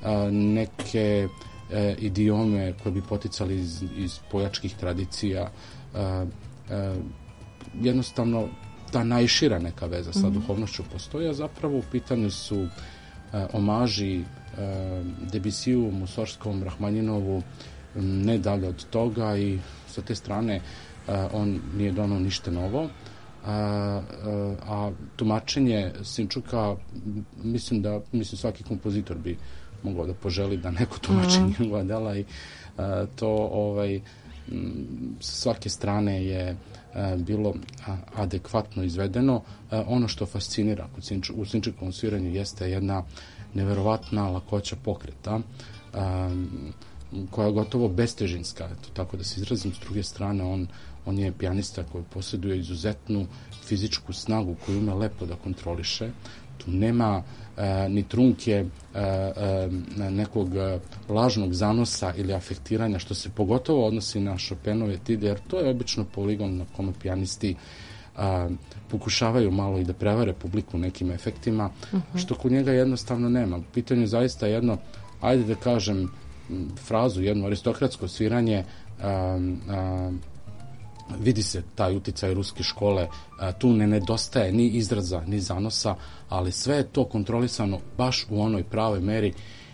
neke uh, idiome koje bi poticali iz, iz pojačkih tradicija. Uh, uh, jednostavno ta najšira neka veza sa duhovnošću postoji, a zapravo u pitanju su uh, omaži uh, Debusiju, Musorskom, Rahmaninovu, um, ne dalje od toga i sa te strane uh, on nije donao ništa novo. Uh, A, a, a tumačenje Sinčuka, mislim da mislim svaki kompozitor bi mogao da poželi da neko tumačenje mm. njegova dela i a, to ovaj s svake strane je a, bilo a, adekvatno izvedeno. A, ono što fascinira kod Sinču, u Sinčukovom sviranju jeste jedna neverovatna lakoća pokreta, a, koja je gotovo bestežinska, eto, tako da se izrazim. S druge strane, on, on je pijanista koji posjeduje izuzetnu fizičku snagu koju ume lepo da kontroliše. Tu nema e, ni trunke e, e, nekog lažnog zanosa ili afektiranja, što se pogotovo odnosi na Chopinove etide, jer to je obično poligon na kome pijanisti a, pokušavaju malo i da prevare publiku nekim efektima, uh-huh. što kod njega jednostavno nema. U pitanju je zaista jedno, ajde da kažem, frazu, jedno aristokratsko sviranje, a, a, vidi se taj uticaj ruske škole, a, tu ne nedostaje ni izraza, ni zanosa, ali sve je to kontrolisano baš u onoj pravoj meri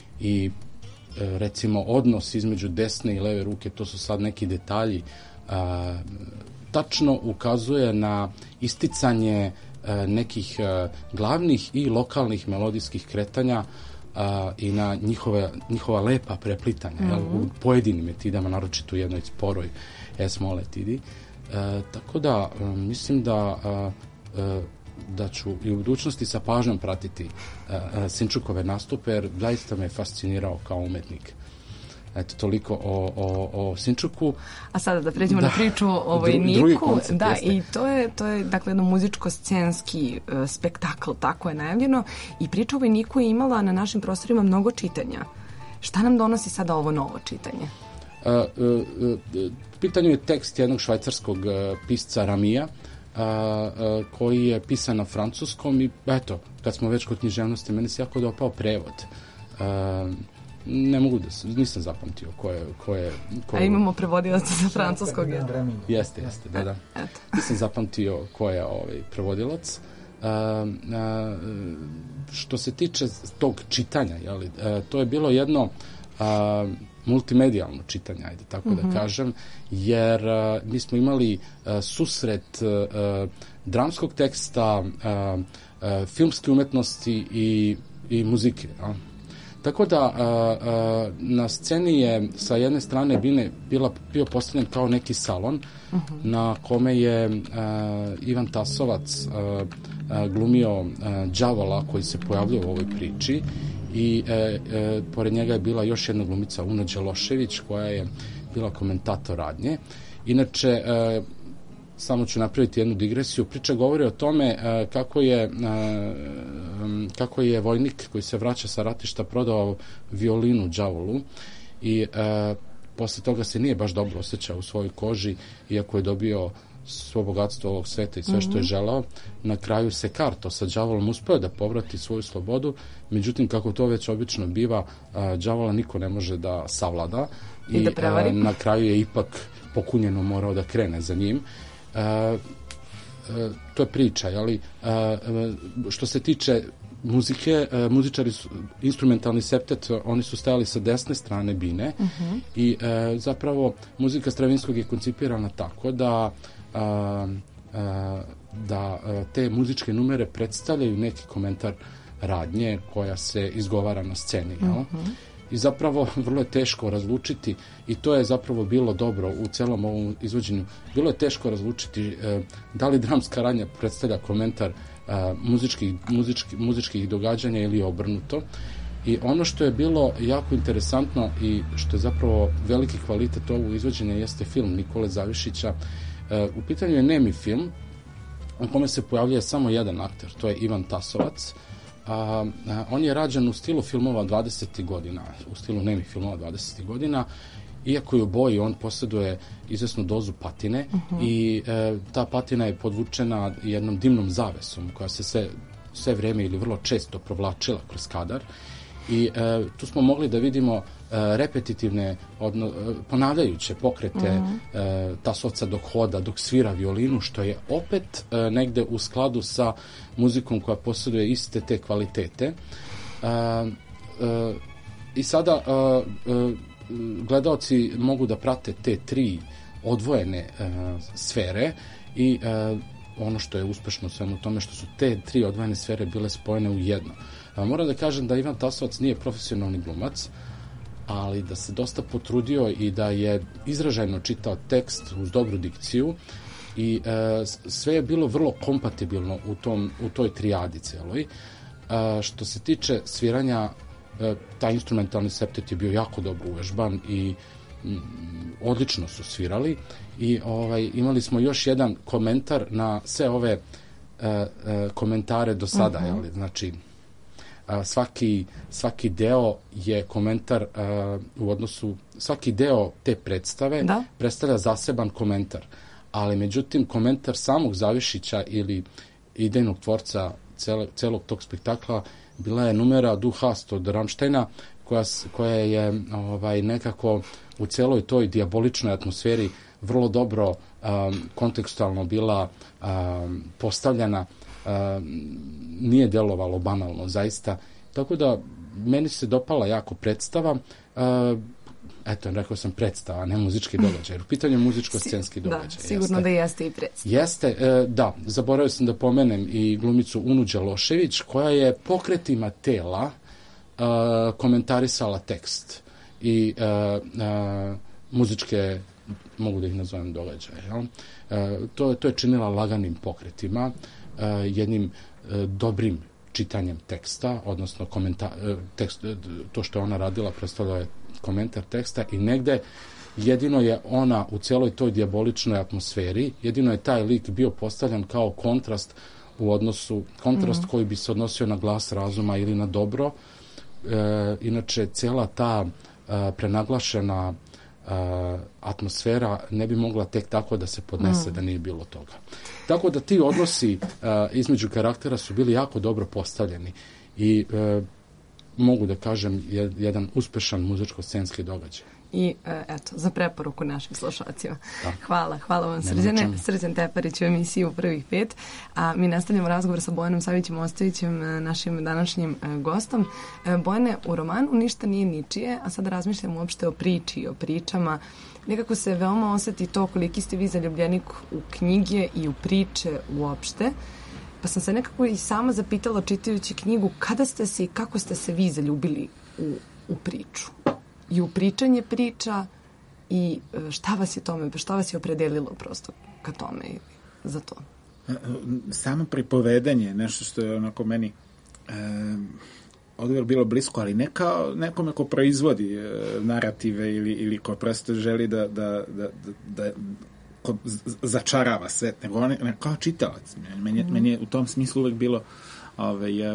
i e, recimo odnos između desne i leve ruke, to su sad neki detalji, a, tačno ukazuje na isticanje a, nekih a, glavnih i lokalnih melodijskih kretanja a, i na njihove, njihova lepa preplitanja, mm-hmm. jel, u pojedinim etidama, naročito u jednoj sporoj S-mol etidi. E, tako da, a, mislim da a, a, da ću i u budućnosti sa pažnjom pratiti a, a, Sinčukove nastupe, jer zaista me fascinirao kao umetnik. Eto, toliko o, o, o Sinčuku. A sada da pređemo da, na priču o vojniku. Da, jeste. I to je, to je dakle, jedno muzičko-scenski uh, spektakl, tako je najavljeno. I priča o vojniku je imala na našim prostorima mnogo čitanja. Šta nam donosi sada ovo novo čitanje? Uh, uh, uh, pitanju je tekst jednog švajcarskog uh, pisca Ramija, uh, uh, koji je pisan na francuskom i eto, kad smo već kod književnosti, meni se jako dopao prevod. Uh, Ne mogu da, nisam zapamtio ko je... Ko je ko... A imamo prevodilaca za francuskog. Jeste, jeste, da, da. Eto. Nisam zapamtio ko je ovaj prevodilac. Uh, uh, što se tiče tog čitanja, jeli, uh, to je bilo jedno uh, multimedijalno čitanje, ajde tako mm-hmm. da kažem, jer uh, mi smo imali uh, susret uh, dramskog teksta, uh, uh, filmske umetnosti i, i muzike, ja. Tako da a, a, na sceni je sa jedne strane bine, bila, bio postavljen kao neki salon uh-huh. na kome je a, Ivan Tasovac a, a, glumio a, đavola koji se pojavljuje u ovoj priči i e, e, pored njega je bila još jedna glumica Una Đelošević koja je bila komentator radnje. Inače, e, samo ću napraviti jednu digresiju. Priča govori o tome uh, kako je uh, um, kako je vojnik koji se vraća sa ratišta prodao violinu đavolu i uh, posle toga se nije baš dobro osjećao u svojoj koži, iako je dobio svo bogatstvo ovog sveta i sve što je želao. Na kraju se karto sa đavolom uspeo da povrati svoju slobodu, međutim, kako to već obično biva, uh, đavola niko ne može da savlada i, I da prevari. Uh, na kraju je ipak pokunjeno morao da krene za njim. Uh, uh, to je priča, jeli? Uh, uh, što se tiče muzike, uh, muzičari su, instrumentalni septet, oni su stajali sa desne strane bine uh-huh. i uh, zapravo muzika Stravinskog je koncipirana tako da uh, uh, da uh, te muzičke numere predstavljaju neki komentar radnje koja se izgovara na sceni, jel? Uh-huh. I zapravo vrlo je teško razlučiti, i to je zapravo bilo dobro u celom ovom izvođenju, bilo je teško razlučiti e, da li dramska radnja predstavlja komentar e, muzičkih, muzički, muzičkih događanja ili obrnuto. I ono što je bilo jako interesantno i što je zapravo veliki kvalitet ovog izvođenja jeste film Nikole Zavišića. E, u pitanju je nemi film u kome se pojavljuje samo jedan akter, to je Ivan Tasovac. A, a, on je rađen u stilu filmova dvadesetih godina, u stilu nemih filmova dvadesetih godina, iako je u boji on posjeduje izvesnu dozu patine uh-huh. i e, ta patina je podvučena jednom dimnom zavesom koja se sve, sve vreme ili vrlo često provlačila kroz kadar i e, tu smo mogli da vidimo e, repetitivne, odno, e, ponavljajuće pokrete uh-huh. e, Tasovca dok hoda, dok svira violinu, što je opet e, negde u skladu sa muzikom koja posjeduje iste te kvalitete. E, e, I sada e, e, gledaoci mogu da prate te tri odvojene e, sfere i e, ono što je uspešno u svemu tome, što su te tri odvojene sfere bile spojene u jedno. A, moram da kažem da Ivan Tasovac nije profesionalni glumac, ali da se dosta potrudio i da je izražajno čitao tekst uz dobru dikciju i e, sve je bilo vrlo kompatibilno u, tom, u toj trijadi celoj. E, što se tiče sviranja, e, taj instrumentalni septet je bio jako dobro uvežban i m, odlično su svirali i ovaj, imali smo još jedan komentar na sve ove e, e, komentare do sada, uh-huh. jeli, znači a, svaki, svaki deo je komentar a, u odnosu, svaki deo te predstave da. predstavlja zaseban komentar, ali međutim komentar samog Zavišića ili idejnog tvorca cele, celog tog spektakla bila je numera Du hast od Rammsteina, koja, koja je ovaj, nekako u celoj toj dijaboličnoj atmosferi vrlo dobro um, kontekstualno bila um, postavljena, um, nije delovalo banalno zaista, tako da meni se dopala jako predstava. Uh, eto, rekao sam predstava, ne muzički događaj. U pitanju je muzičko-scenski događaj. Da, sigurno jeste. Da jeste i predstava. Jeste, uh, da, zaboravio sam da pomenem i glumicu Unu Đalošević, koja je pokretima tela uh, komentarisala tekst i uh, uh, muzičke, mogu da ih nazovem, događaje. Ja? Uh, to, to je činila laganim pokretima, uh, jednim uh, dobrim čitanjem teksta, odnosno komentar, uh, tekst, uh, to što je ona radila predstavljala je komentar teksta i negde jedino je ona u celoj toj dijaboličnoj atmosferi, jedino je taj lik bio postavljan kao kontrast u odnosu, kontrast mm. koji bi se odnosio na glas razuma ili na dobro. E, inače, cela ta e, prenaglašena e, atmosfera ne bi mogla tek tako da se podnese mm. da nije bilo toga. Tako da ti odnosi e, između karaktera su bili jako dobro postavljeni i e, mogu da kažem jedan uspešan muzičko-scenski događaj. I eto, za preporuku našim slušalcima. Da. Hvala, hvala vam Srđane. Srđan Teparić u emisiji U prvih pet. A mi nastavljamo razgovor sa Bojanom Savićem Ostojićem, našim današnjim gostom. Bojane, u romanu ništa nije ničije, a sada razmišljam uopšte o priči i o pričama. Nekako se veoma oseti to koliki ste vi zaljubljenik u knjige i u priče uopšte. Pa sam se nekako i sama zapitala čitajući knjigu kada ste se i kako ste se vi zaljubili u, u priču. I u pričanje priča i šta vas je tome, šta vas je opredelilo prosto ka tome i za to? Samo pripovedanje je nešto što je onako meni e, odgovor bilo blisko, ali ne kao nekome ko proizvodi e, narative ili, ili ko prosto želi da, da, da, da, da ko začarava sve, nego ne, ne, kao čitalac. Meni, mm. meni je u tom smislu uvek bilo ove, ja,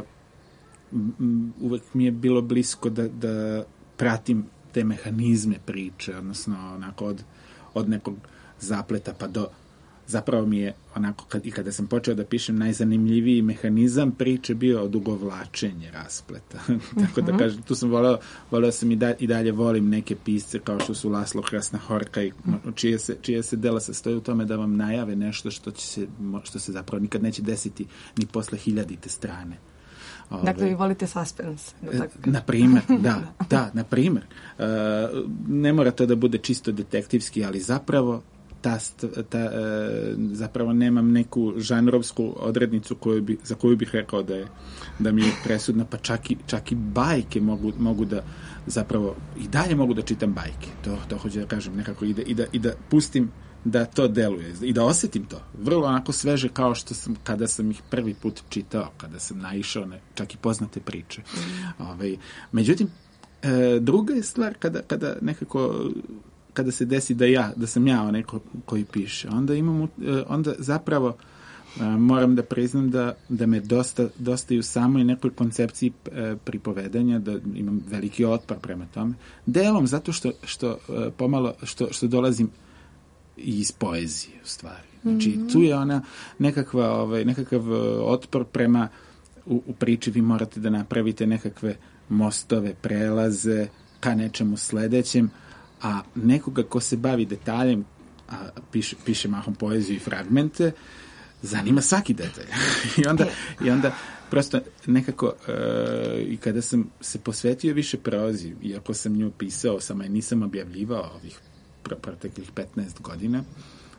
uvek mi je bilo blisko da, da pratim te mehanizme priče, odnosno onako od, od nekog zapleta pa do, zapravo mi je onako kad, i kada sam počeo da pišem najzanimljiviji mehanizam priče bio odugovlačenje raspleta. Tako da kažem, tu sam voleo, voleo sam i, da, i dalje volim neke pisce kao što su Laslo Krasnahorka i čije se, čije se dela sastoji u tome da vam najave nešto što, će se, što se zapravo nikad neće desiti ni posle hiljadite strane. Ove, dakle, vi volite suspens. Na primer, da, da, na primer. Uh, ne mora to da bude čisto detektivski, ali zapravo ta, ta, uh, zapravo nemam neku žanrovsku odrednicu koju bi, za koju bih rekao da je da mi je presudna, pa čak i, čak i bajke mogu, mogu da zapravo i dalje mogu da čitam bajke. To, to hoću da kažem nekako i da, i da, i da pustim da to deluje i da osetim to. Vrlo onako sveže kao što sam kada sam ih prvi put čitao, kada sam naišao na čak i poznate priče. Mm. Ove, međutim, e, druga je stvar kada, kada nekako kada se desi da ja, da sam ja onaj ko, koji piše. Onda imam, e, onda zapravo e, moram da priznam da, da me dosta, dosta i u samoj nekoj koncepciji e, pripovedanja, da imam veliki otpor prema tome. Delom zato što, što e, pomalo, što, što dolazim iz poezije, u stvari. Znači, mm-hmm. tu je ona nekakva, ovaj, nekakav otpor prema u, u priči vi morate da napravite nekakve mostove, prelaze ka nečemu sledećem, a nekoga ko se bavi detaljem, a piše, piše mahom poeziju i fragmente, zanima svaki detalj. I onda, i onda prosto nekako e, i kada sam se posvetio više prozi, iako sam nju pisao, samo je nisam objavljivao ovih proteklih petnaest godina,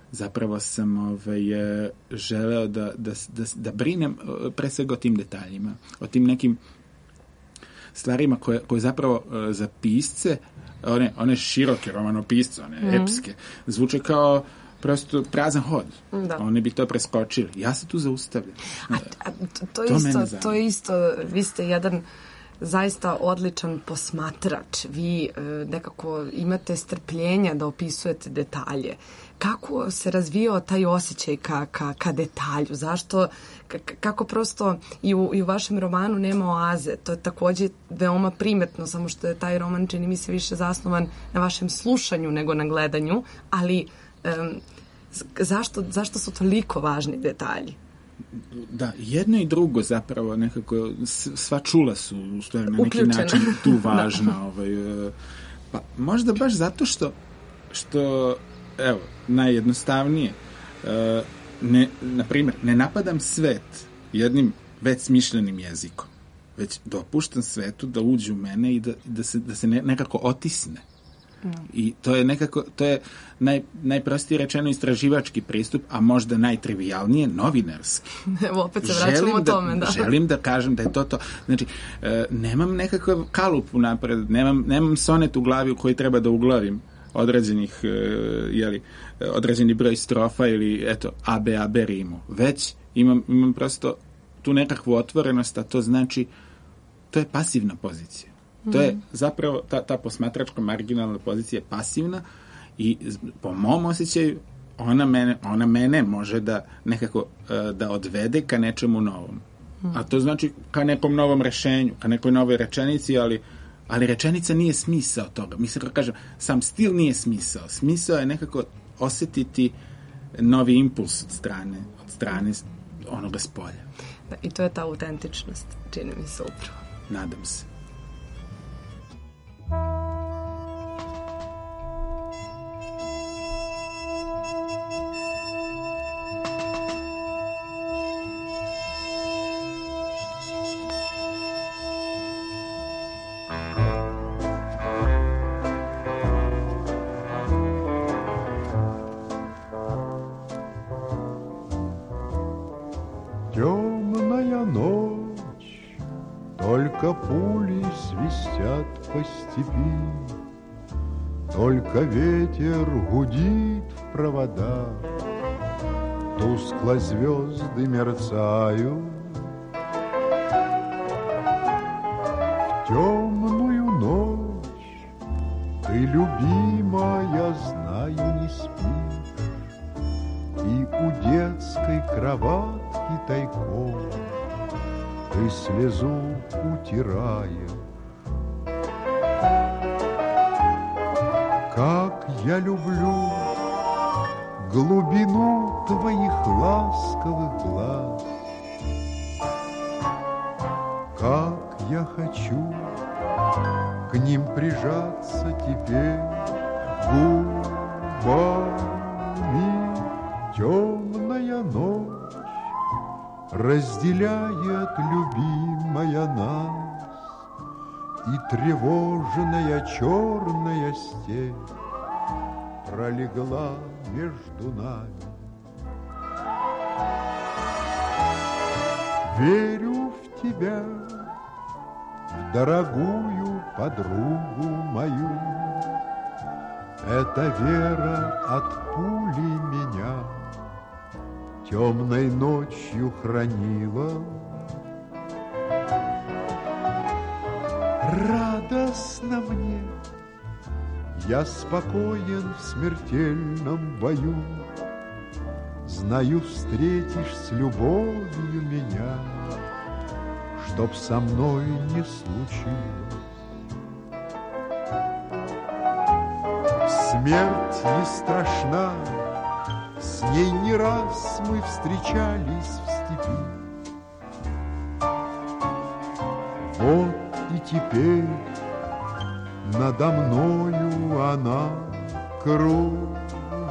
zapravo sam ovaj, e, želeo da, da, da, da brinem e, pre svega o tim detaljima, o tim nekim stvarima koje, koje zapravo e, za pisce, one, one široke romanopisce, one mm. epske, zvuče kao prosto prazan hod. Da. Oni bi to preskočili. Ja se tu zaustavljam. A, a to, je to, isto, to je isto, vi ste jedan zaista odličan posmatrač. Vi e, nekako imate strpljenja da opisujete detalje. Kako se razvijao taj osjećaj ka, ka, ka detalju? Zašto, k- kako prosto i u, i u vašem romanu nema oaze? To je također veoma primetno, samo što je taj roman, čini mi se, više zasnovan na vašem slušanju nego na gledanju, ali um, zašto, zašto su toliko važni detalji? Da, jedno i drugo zapravo nekako, sva čula su u stvari na neki način tu važna. ovaj, pa možda baš zato što, što evo, najjednostavnije, ne, na primjer, ne napadam svet jednim već smišljenim jezikom, već dopuštam svetu da uđe u mene i da, da se, da se ne, nekako otisne. Mm. I to je nekako, to je naj, najprostije rečeno istraživački pristup, a možda najtrivijalnije novinarski. Evo, opet se vraćamo o tome, da. Želim da kažem da je to to. Znači, e, nemam nekakav kalup unapred, nemam, nemam sonet u glavi u koji treba da uglavim određenih, e, jeli, određeni broj strofa ili, eto, A, B, A, B rimu. Već imam, imam prosto tu nekakvu otvorenost, a to znači, to je pasivna pozicija. To je zapravo, ta, ta posmatračka marginalna pozicija je pasivna i po mom osjećaju ona mene, ona mene može da nekako da odvede ka nečemu novom. A to znači ka nekom novom rešenju, ka nekoj novoj rečenici, ali, ali rečenica nije smisao toga. Mislim, kako kažem, sam stil nije smisao. Smisao je nekako osjetiti novi impuls od strane, od strane onoga s polja. Da, i to je ta autentičnost, čini mi se upravo. Nadam se. Темная ночь, только пули свистят по степи, только ветер гудит в проводах, тускло звезды мерцают. В темную ночь ты, любимая, знаю, не спишь, и у детской кроватки тайком ты слезу утираешь. Как я люблю глубину твоих ласковых глаз, как я хочу к ним прижаться теперь губами. Темная ночь разделяет, любимая, нас, и тревожная черная степь пролегла между нами. Верю в тебя, в дорогую подругу мою. Эта вера от пули меня темной ночью хранила. Радостно мне, я спокоен в смертельном бою. Знаю, встретишь с любовью меня, чтоб со мной не случилось. Смерть не страшна, с ней не раз мы встречались в степи. Вот и теперь надо мною она кружится.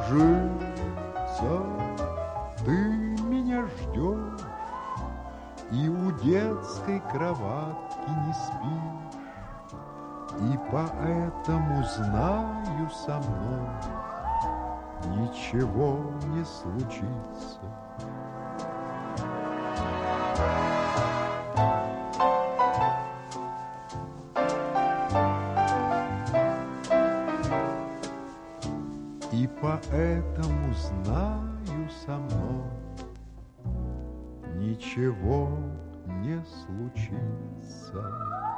Ты меня ждешь и у детской кроватки не спишь, и поэтому знаю, со мной ничего не случится. И поэтому знаю со мной ничего не случится.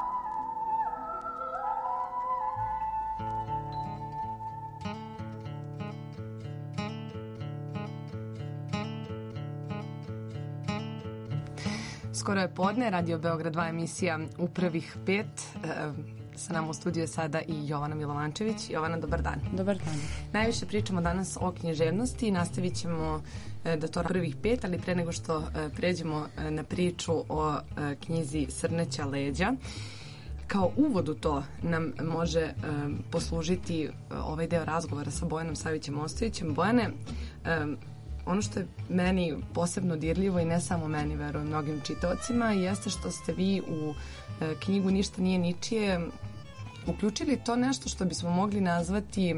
Skoro je podne, Radio Beograd dva emisija u prvih pet. E, sa nama u studiju je sada i Jovana Milovančević. Jovana, dobar dan. Dobar dan. Najviše pričamo danas o književnosti i nastavit ćemo e, da to prvih pet, ali pre nego što e, pređemo e, na priču o e, knjizi Srneća leđa, kao uvod u to nam može e, poslužiti e, ovaj deo razgovora sa Bojanom Savićem Ostojićem. Bojane, e, ono što je meni posebno dirljivo i ne samo meni, verujem, mnogim čitaocima, jeste što ste vi u e, knjigu Ništa nije ničije uključili to nešto što bismo mogli nazvati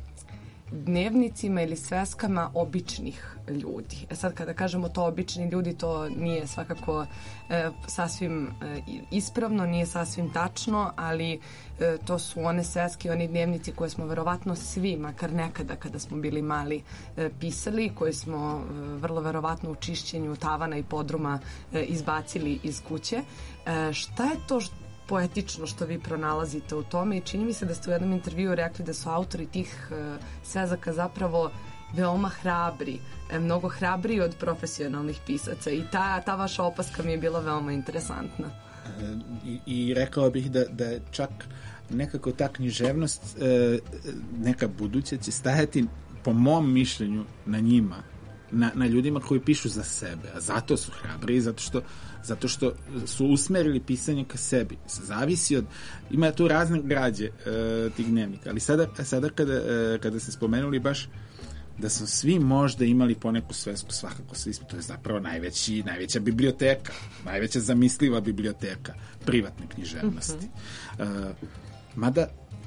dnevnicima ili sveskama običnih ljudi. E sad, kada kažemo to obični ljudi, to nije svakako e, sasvim e, ispravno, nije sasvim tačno, ali e, to su one sveske, oni dnevnici koje smo verovatno svi, makar nekada kada smo bili mali, e, pisali, koje smo e, vrlo verovatno u čišćenju tavana i podruma e, izbacili iz kuće. E, šta je to što poetično što vi pronalazite u tome i čini mi se da ste u jednom intervjuu rekli da su autori tih uh, svezaka zapravo veoma hrabri, e, mnogo hrabriji od profesionalnih pisaca i ta, ta vaša opaska mi je bila veoma interesantna. E, i, i rekao bih da, da je čak nekako ta književnost e, neka buduća će stajati po mom mišljenju na njima, na, na ljudima koji pišu za sebe, a zato su hrabri, zato što zato što su usmerili pisanje ka sebi. Zavisi od, ima tu razne građe e, tih dnevnika, ali sada, sada kada, e, kada ste spomenuli baš da smo svi možda imali poneku svesku, svakako svi smo, to je zapravo najveći, najveća biblioteka, najveća zamisliva biblioteka privatne književnosti. Mm-hmm. E, mada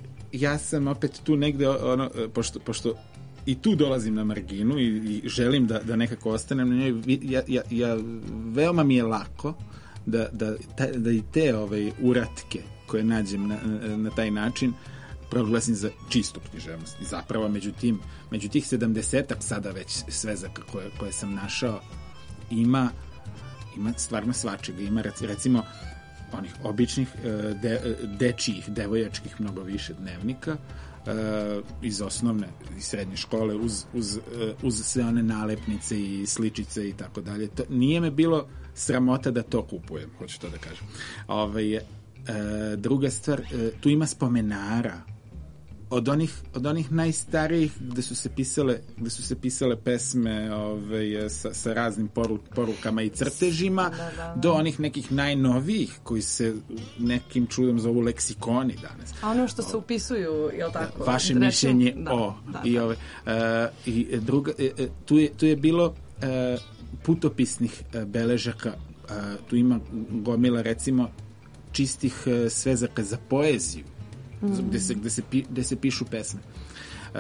ja sam opet tu negde, ono, pošto, pošto i tu dolazim na marginu i, i želim da, da nekako ostanem na njoj, ja, ja, ja, veoma mi je lako da, da, ta, da i te ovaj, uratke koje nađem na, na taj način proglasim za čistu književnost. I zapravo među, tim, među tih sedamdesetak sada već svezaka koje, koje sam našao ima, ima stvarno svačega. Ima recimo onih običnih de, dečijih, devojačkih mnogo više dnevnika Uh, iz osnovne i srednje škole uz, uz, uh, uz sve one nalepnice i sličice i tako dalje. To, nije me bilo sramota da to kupujem, hoću to da kažem. Ovaj, uh, druga stvar, uh, tu ima spomenara od onih, od onih najstarijih gde su se pisale, gde su se pisale pesme ovaj, sa, sa raznim poru, porukama i crtežima, da, da, da. Do onih nekih najnovijih koji se nekim čudom zovu leksikoni danas. A ono što se upisuju, je li tako? Vaše Rečim, mišljenje da, o. Da, i, da. Ove, uh, i druga, uh, tu, je, tu je bilo uh, putopisnih uh, beležaka, uh, tu ima gomila recimo čistih uh, svezaka za poeziju, Mm. Gde, se, gde, se, gde se pišu pesme. Uh,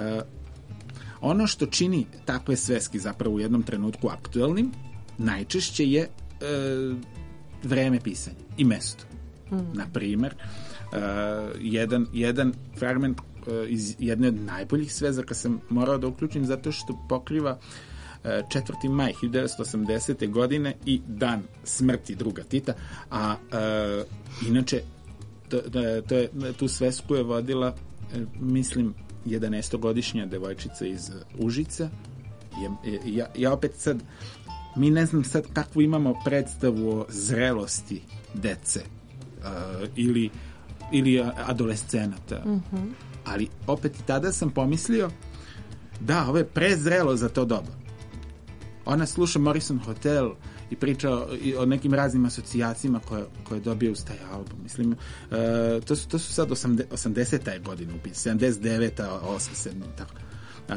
ono što čini takve sveske zapravo u jednom trenutku aktuelnim, najčešće je uh, vreme pisanja i mesto. Mm. Na primer, uh, jedan, jedan fragment uh, iz jedne od najboljih svezaka sam morao da uključim zato što pokriva četvrti maj hiljadu devetsto osamdesete godine i dan smrti druga Tita, a uh, inače To, to je, tu svesku je vodila, mislim, jedanaestogodišnja devojčica iz Užica. Ja, ja, ja opet sad, mi ne znam sad kakvu imamo predstavu o zrelosti dece uh, ili, ili adolescenata. Mm-hmm. Ali opet i tada sam pomislio da, ovo je prezrelo za to doba. Ona sluša Morrison Hotel i priča o nekim raznim asocijacijama koje, koje dobije uz taj album. Mislim, uh, to, su, to su sad osamdesete godine upis, sedamdeset deveta, osamdeseta, tako. Uh,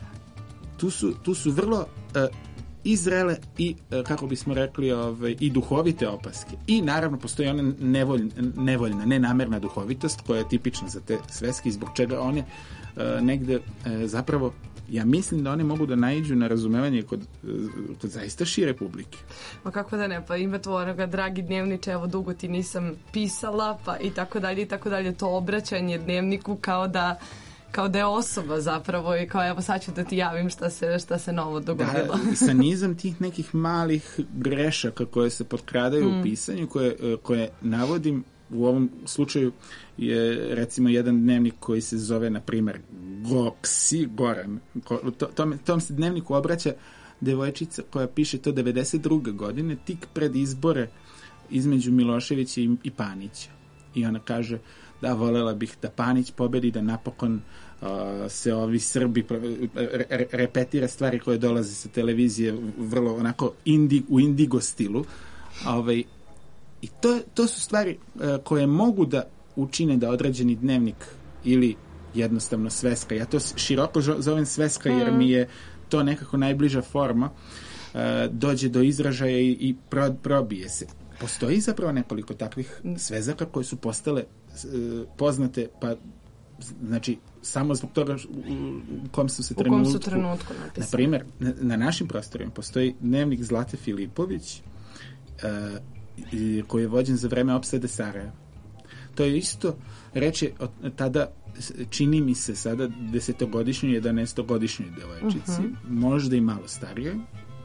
tu, su, tu su vrlo uh, i zrele i, uh, kako bismo rekli, ove, i duhovite opaske. I naravno postoji ona nevolj, nevoljna, nenamerna duhovitost koja je tipična za te sveske, zbog čega one uh, negde uh, zapravo ja mislim da one mogu da naiđu na razumevanje kod, kod zaista šire publike. Ma kako da ne, pa ima to onoga, dragi dnevniče, evo dugo ti nisam pisala, pa i tako dalje i tako dalje, to obraćanje dnevniku kao da kao da je osoba zapravo i kao evo sad ću da ti javim šta se, šta se novo dogodilo. Da, sa nizom tih nekih malih grešaka koje se potkradaju mm. u pisanju, koje, koje navodim u ovom slučaju je recimo jedan dnevnik koji se zove na primjer Goksi Goran. To, tom, tom se dnevniku obraća devojčica koja piše to devedeset druge godine, tik pred izbore između Miloševića i, i Panića. I ona kaže da volela bih da Panić pobedi, da napokon uh, se ovi Srbi re, repetira stvari koje dolaze sa televizije vrlo onako indi, u indigo stilu. Ovaj, I to, to su stvari uh, koje mogu da učine da određeni dnevnik ili jednostavno sveska. Ja to široko zovem sveska jer mi je to nekako najbliža forma, uh, dođe do izražaja i, i pro, probije se. Postoji zapravo nekoliko takvih svezaka koje su postale uh, poznate, pa znači samo zbog toga u kom su se trenutku, u kom su trenutku napisali. Na primjer, na, na našim prostorima postoji dnevnik Zlate Filipović uh, koji je vođen za vreme opsade Sarajeva. To je isto, reče od tada, čini mi se sada desetogodišnjoj, jedanaestogodišnjoj devojčici, uh-huh. možda i malo starije,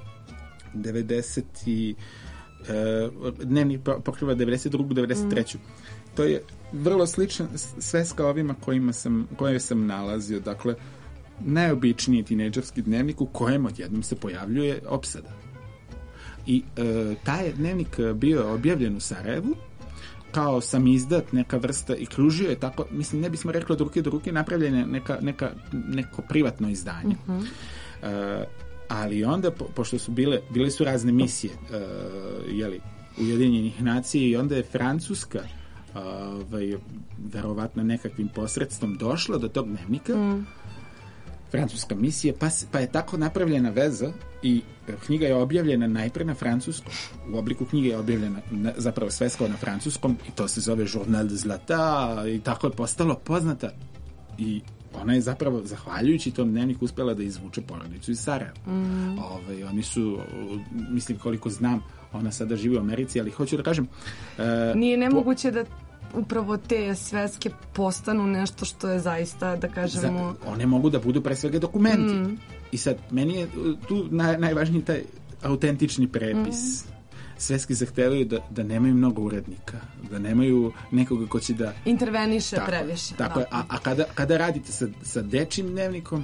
devedeset i uh, dnevnik pokriva devedeset drugu devedeset treću Uh-huh. To je vrlo slična sveska ovima kojima sam, koje sam nalazio. Dakle, najobičniji tinejdžerski dnevnik u kojem odjednom se pojavljuje opsada. I uh, taj je dnevnik bio objavljen u Sarajevu kao sam izdat, neka vrsta, i kružio je tako, mislim, ne bismo rekli od ruke do ruke, napravljene neka, neka, neko privatno izdanje. Uh-huh. Uh, ali onda, po, pošto su bile, bile su razne misije uh, jeli, Ujedinjenih nacija i onda je Francuska ovaj, verovatno nekakvim posredstvom došla do tog dnevnika, mm. francuska misija, pa, pa je tako napravljena veza i knjiga je objavljena najpre na francuskom. U obliku knjige je objavljena na, zapravo sveska na francuskom i to se zove Journal de Zlata i tako je postalo poznata i ona je zapravo, zahvaljujući tom dnevniku, uspela da izvuče porodicu iz Sarajeva. Mm. Ove, oni su, mislim koliko znam, ona sada živi u Americi, ali hoću da kažem... Uh, Nije nemoguće po... da upravo te sveske postanu nešto što je zaista, da kažemo... Za, one mogu da budu pre svega dokumenti. Mm. I sad, meni je tu naj, najvažniji taj autentični prepis. Mm. Sveski zahtevaju da, da nemaju mnogo urednika, da nemaju nekoga ko će da... interveniše tako, previše. Tako je, a, a kada, kada radite sa, sa dečim dnevnikom,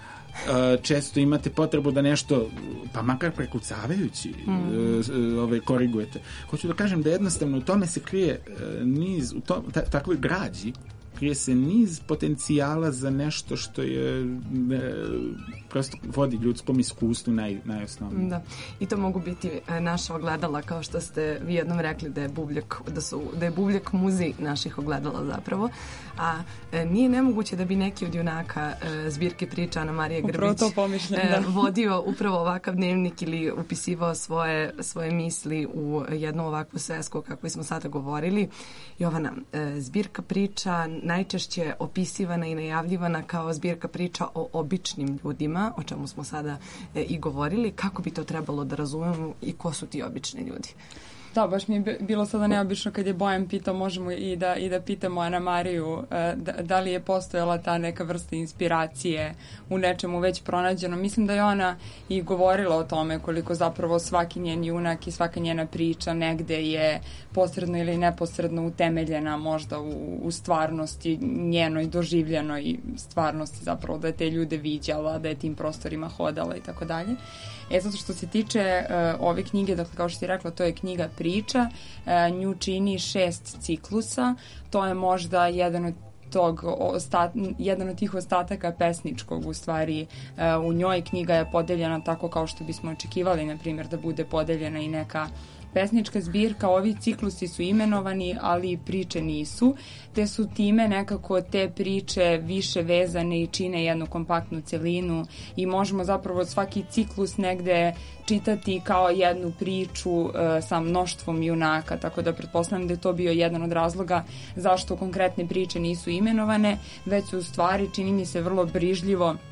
uh, često imate potrebu da nešto, pa makar prekucavajući, mm. uh, ove, korigujete. Hoću da kažem da jednostavno u tome se krije uh, niz, u tom, ta, takvoj građi, krije se niz potencijala za nešto što je ne, prosto vodi ljudskom iskustvu naj, najosnovnije. Da. I to mogu biti naša ogledala, kao što ste vi jednom rekli da je bubljak, da su, da je bubljak muzej naših ogledala zapravo. A e, nije nemoguće da bi neki od junaka e, zbirke priča Ana Marija Grbić e, vodio upravo ovakav dnevnik ili upisivao svoje, svoje misli u jednu ovakvu svesku kako smo sada govorili. Jovana, e, zbirka priča najčešće opisivana i najavljivana kao zbirka priča o običnim ljudima, o čemu smo sada e, i govorili. Kako bi to trebalo da razumemo i ko su ti obični ljudi? Da, baš mi je bilo sada neobično kad je Bojan pitao, možemo i da, i da pitamo Ana Mariju da, da li je postojala ta neka vrsta inspiracije u nečemu već pronađeno. Mislim da je ona i govorila o tome koliko zapravo svaki njen junak i svaka njena priča negde je posredno ili neposredno utemeljena možda u, u stvarnosti njenoj doživljenoj stvarnosti, zapravo da je te ljude viđala, da je tim prostorima hodala i tako dalje. E, zato što se tiče uh, ove knjige, dakle, kao što ti rekla, to je knjiga priča, uh, nju čini šest ciklusa, to je možda jedan od tog ostat, jedan od tih ostataka pesničkog u stvari uh, u njoj knjiga je podeljena tako kao što bismo očekivali, na primjer, da bude podeljena i neka pesnička zbirka. Ovi ciklusi su imenovani, ali priče nisu, te su time nekako te priče više vezane i čine jednu kompaktnu celinu i možemo zapravo svaki ciklus negde čitati kao jednu priču uh, sa mnoštvom junaka, tako da pretpostavljam da je to bio jedan od razloga zašto konkretne priče nisu imenovane, već su u stvari, čini mi se, vrlo brižljivo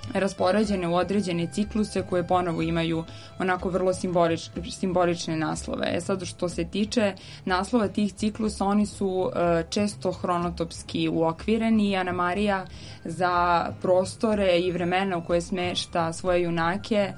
raspoređene u određene cikluse koje ponovo imaju onako vrlo simbolič, simbolične naslove. E sad, što se tiče naslova tih ciklusa, oni su e, često hronotopski uokvireni i Ana Marija za prostore i vremena u koje smešta svoje junake e,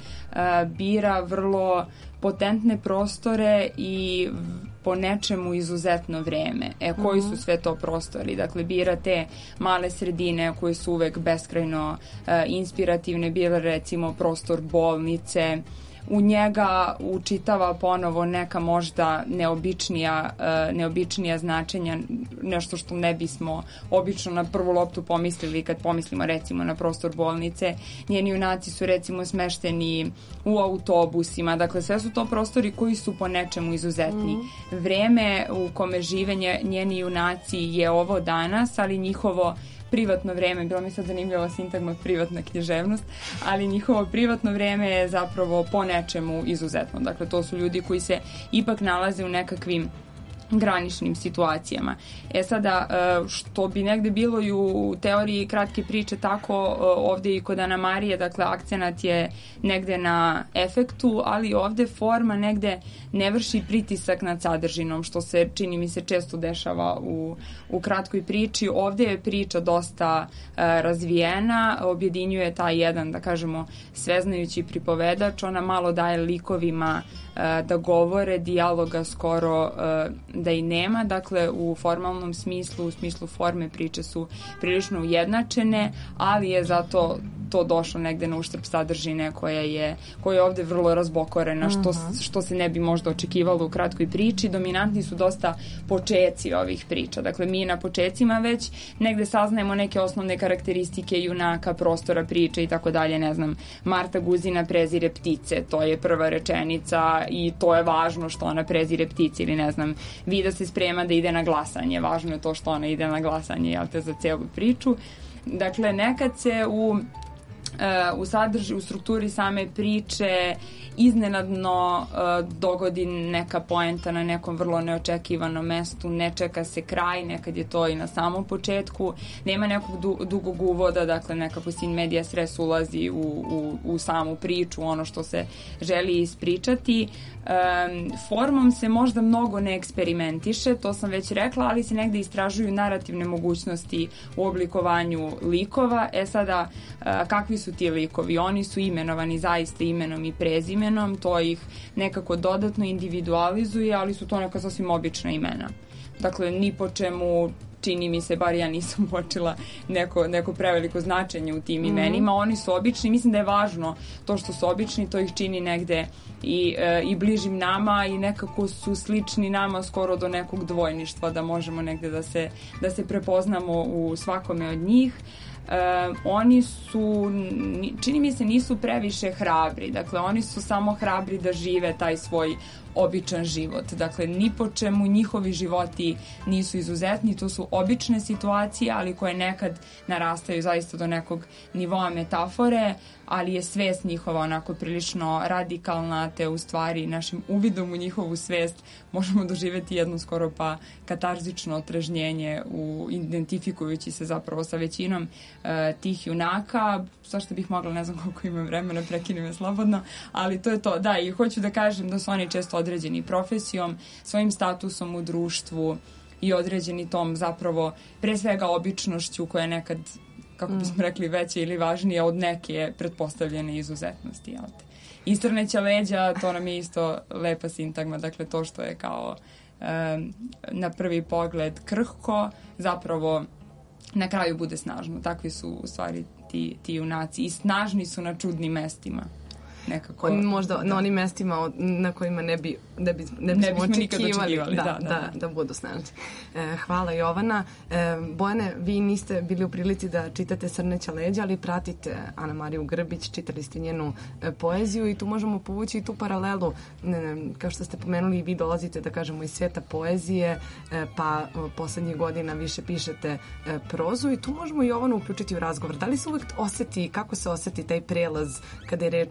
bira vrlo potentne prostore i po nečemu izuzetno vreme. E, koji su sve to prostori? Dakle, bira te male sredine koje su uvek beskrajno e, inspirativne, bile recimo prostor bolnice, u njega učitava ponovo neka možda neobičnija, uh, neobičnija značenja, nešto što ne bismo obično na prvu loptu pomislili kad pomislimo recimo na prostor bolnice. Njeni junaci su recimo smešteni u autobusima, dakle sve su to prostori koji su po nečemu izuzetni. Mm. Vreme u kome žive njeni junaci je ovo danas, ali njihovo privatno vreme, bilo mi sad zanimljiva sintagma privatna književnost, ali njihovo privatno vreme je zapravo po nečemu izuzetno. Dakle, to su ljudi koji se ipak nalaze u nekakvim graničnim situacijama. E sada, što bi negde bilo i u teoriji kratke priče, tako ovde i kod Ana Marije, dakle, akcenat je negde na efektu, ali ovde forma negde ne vrši pritisak nad sadržinom, što se, čini mi se, često dešava u, u kratkoj priči. Ovde je priča dosta uh, razvijena, objedinjuje taj jedan, da kažemo, sveznajući pripovedač, ona malo daje likovima uh, da govore, dijaloga skoro uh, da i nema, dakle u formalnom smislu, u smislu forme priče su prilično ujednačene, ali je zato to došlo negde na uštrb sadržine koja je, koja je ovde vrlo razbokorena, što, uh-huh. što se ne bi možda očekivalo u kratkoj priči. Dominantni su dosta počeci ovih priča. Dakle, mi na počecima već negde saznajemo neke osnovne karakteristike junaka, prostora priče i tako dalje. Ne znam, Marta Guzina prezire ptice, to je prva rečenica i to je važno što ona prezire ptice, ili ne znam, Vida se sprema da ide na glasanje, važno je to što ona ide na glasanje, jel te, za celu priču. Dakle, nekad se u u sadrži, u strukturi same priče iznenadno uh, dogodi neka poenta na nekom vrlo neočekivanom mestu, ne čeka se kraj, nekad je to i na samom početku, nema nekog du, dugog uvoda, dakle nekako sin media stres ulazi u, u, u samu priču, ono što se želi ispričati. Um, formom se možda mnogo ne eksperimentiše, to sam već rekla, ali se negde istražuju narativne mogućnosti u oblikovanju likova. E sada, uh, kakvi su ti likovi? Oni su imenovani zaista imenom i prezimenom, to ih nekako dodatno individualizuje, ali su to neka sasvim obična imena. Dakle, ni po čemu, čini mi se, bar ja nisam počela neko, neko preveliko značenje u tim imenima. Mm-hmm. Oni su obični, mislim da je važno to što su obični, to ih čini negde i, e, i bližim nama i nekako su slični nama skoro do nekog dvojništva, da možemo negde da se, da se prepoznamo u svakome od njih. Uh, oni su, čini mi se, nisu previše hrabri, dakle oni su samo hrabri da žive taj svoj običan život, dakle ni po čemu njihovi životi nisu izuzetni, to su obične situacije, ali koje nekad narastaju zaista do nekog nivoa metafore, ali je svest njihova onako prilično radikalna, te u stvari našim uvidom u njihovu svest možemo doživjeti jedno skoro pa katarzično otrežnjenje u identifikujući se zapravo sa većinom uh, tih junaka. Zašto bih mogla, ne znam koliko imam vremena, prekini me slobodno, ali to je to. Da, i hoću da kažem da su oni često određeni profesijom, svojim statusom u društvu i određeni tom zapravo pre svega običnošću koja je nekad, kako bismo rekli, veća ili važnija od neke pretpostavljene izuzetnosti. Jel te? Istrneća leđa, to nam je isto lepa sintagma, dakle to što je kao um, na prvi pogled krhko, zapravo na kraju bude snažno. Takvi su u stvari ti, ti junaci i snažni su na čudnim mestima. Nekako. On, možda na onim mestima na kojima ne bi ne bi ne, ne bismo nikad očekivali da, da, da, da, da budu snažni. E, hvala Jovana. E, Bojane, vi niste bili u prilici da čitate Srneća leđa, ali pratite Ana Mariju Grbić, čitali ste njenu e, poeziju i tu možemo povući i tu paralelu. E, kao što ste pomenuli, vi dolazite, da kažemo, iz sveta poezije, e, pa o, poslednjih godina više pišete e, prozu i tu možemo Jovanu uključiti u razgovor. Da li se uvek oseti, kako se oseti taj prelaz kada je reč o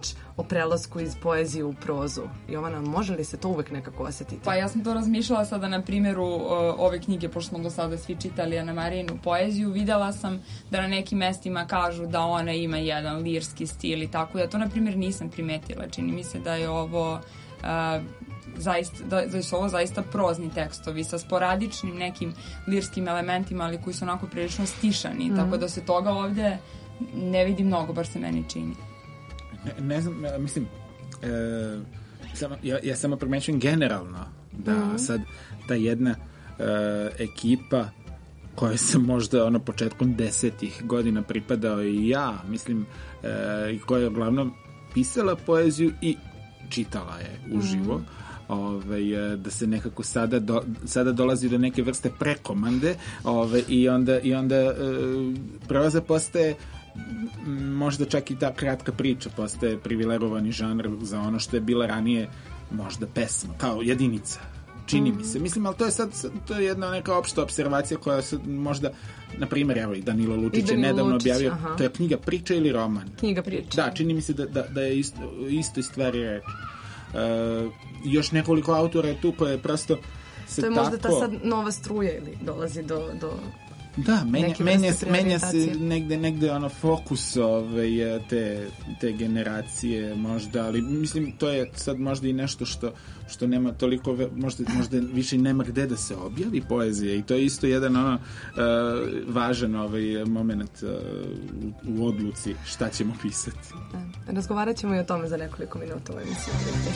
o prelasku iz poezije u prozu. Jovana, može li se to uvek nekako osetiti? Pa ja sam to razmišljala sada na primjeru uh, ove knjige, pošto smo do sada svi čitali Anamarijinu poeziju, videla sam da na nekim mestima kažu da ona ima jedan lirski stil i tako. Ja to, na primjer, nisam primetila. Čini mi se da je ovo... Uh, zaista, da, da su ovo zaista prozni tekstovi sa sporadičnim nekim lirskim elementima, ali koji su onako prilično stišani, mm. tako da se toga ovdje ne vidi mnogo, bar se meni čini. Ne, ne znam, mislim, e, samo, ja, ja samo primećujem generalno da mm. sad ta jedna e, ekipa koja sam možda ono početkom desetih godina pripadao i ja, mislim, e, i koja je uglavnom pisala poeziju i čitala je uživo, mm. Ove, da se nekako sada, do, sada dolazi do neke vrste prekomande ove, i onda, i onda e, proza postaje možda čak i ta kratka priča postaje privilegovani žanr za ono što je bila ranije možda pesma, kao jedinica, čini mm. mi se. Mislim, ali to je sad, to je jedna neka opšta observacija koja se možda, na primjer, evo i Danilo Lučić je nedavno Lučić, objavio, aha. To je knjiga priča ili roman? Knjiga priča. Da, čini mi se da, da, da je isto, istoj stvari reč. Uh, još nekoliko autora je tu koje prosto se to je tako... možda ta sad nova struja ili dolazi do, do da, menja, menja, menja se negde, negde ono fokus ove, te, te generacije možda, ali mislim to je sad možda i nešto što, što nema toliko, možda, možda više nema gde da se objavi poezija i to je isto jedan ono uh, važan ovaj moment uh, u, u odluci šta ćemo pisati. Da. Razgovarat ćemo i o tome za nekoliko minuta u emisiji.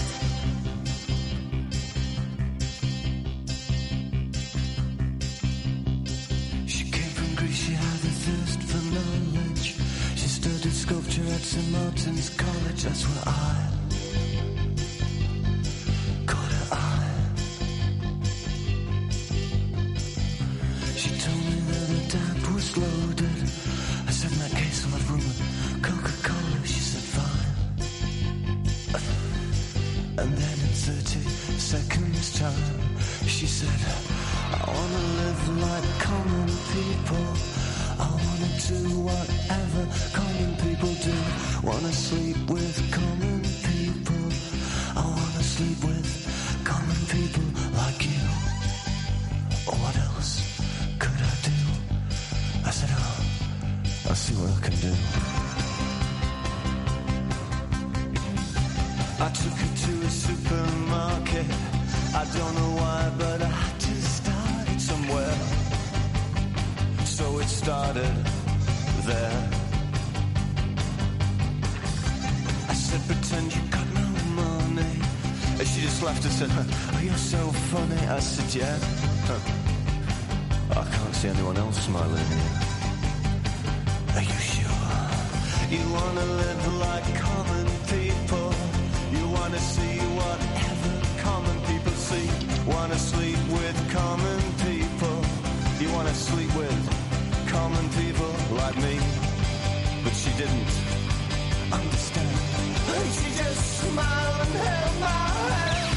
Sculpture at Saint Martin's College, that's where I caught her eye. She told me that her dad was loaded. I said, in that case, I'll have room with Coca-Cola. She said, fine. And then in thirty seconds time, she said, I wanna live like common people. I wanna do whatever common people do. Wanna sleep with common people. I wanna sleep with common people like you. What else could I do? I said, oh, I'll see what I can do. I took her to a supermarket. I don't know why, but I had to start somewhere. So it started there. I said, pretend you got no money. And she just laughed and said, oh, you're so funny. I said, yeah. Huh. I can't see anyone else smiling here. Are you sure? You wanna live like common people. You wanna see whatever common people see. Wanna sleep with common people. You wanna sleep with common people like me. But she didn't understand. And she just smiled and held my hand.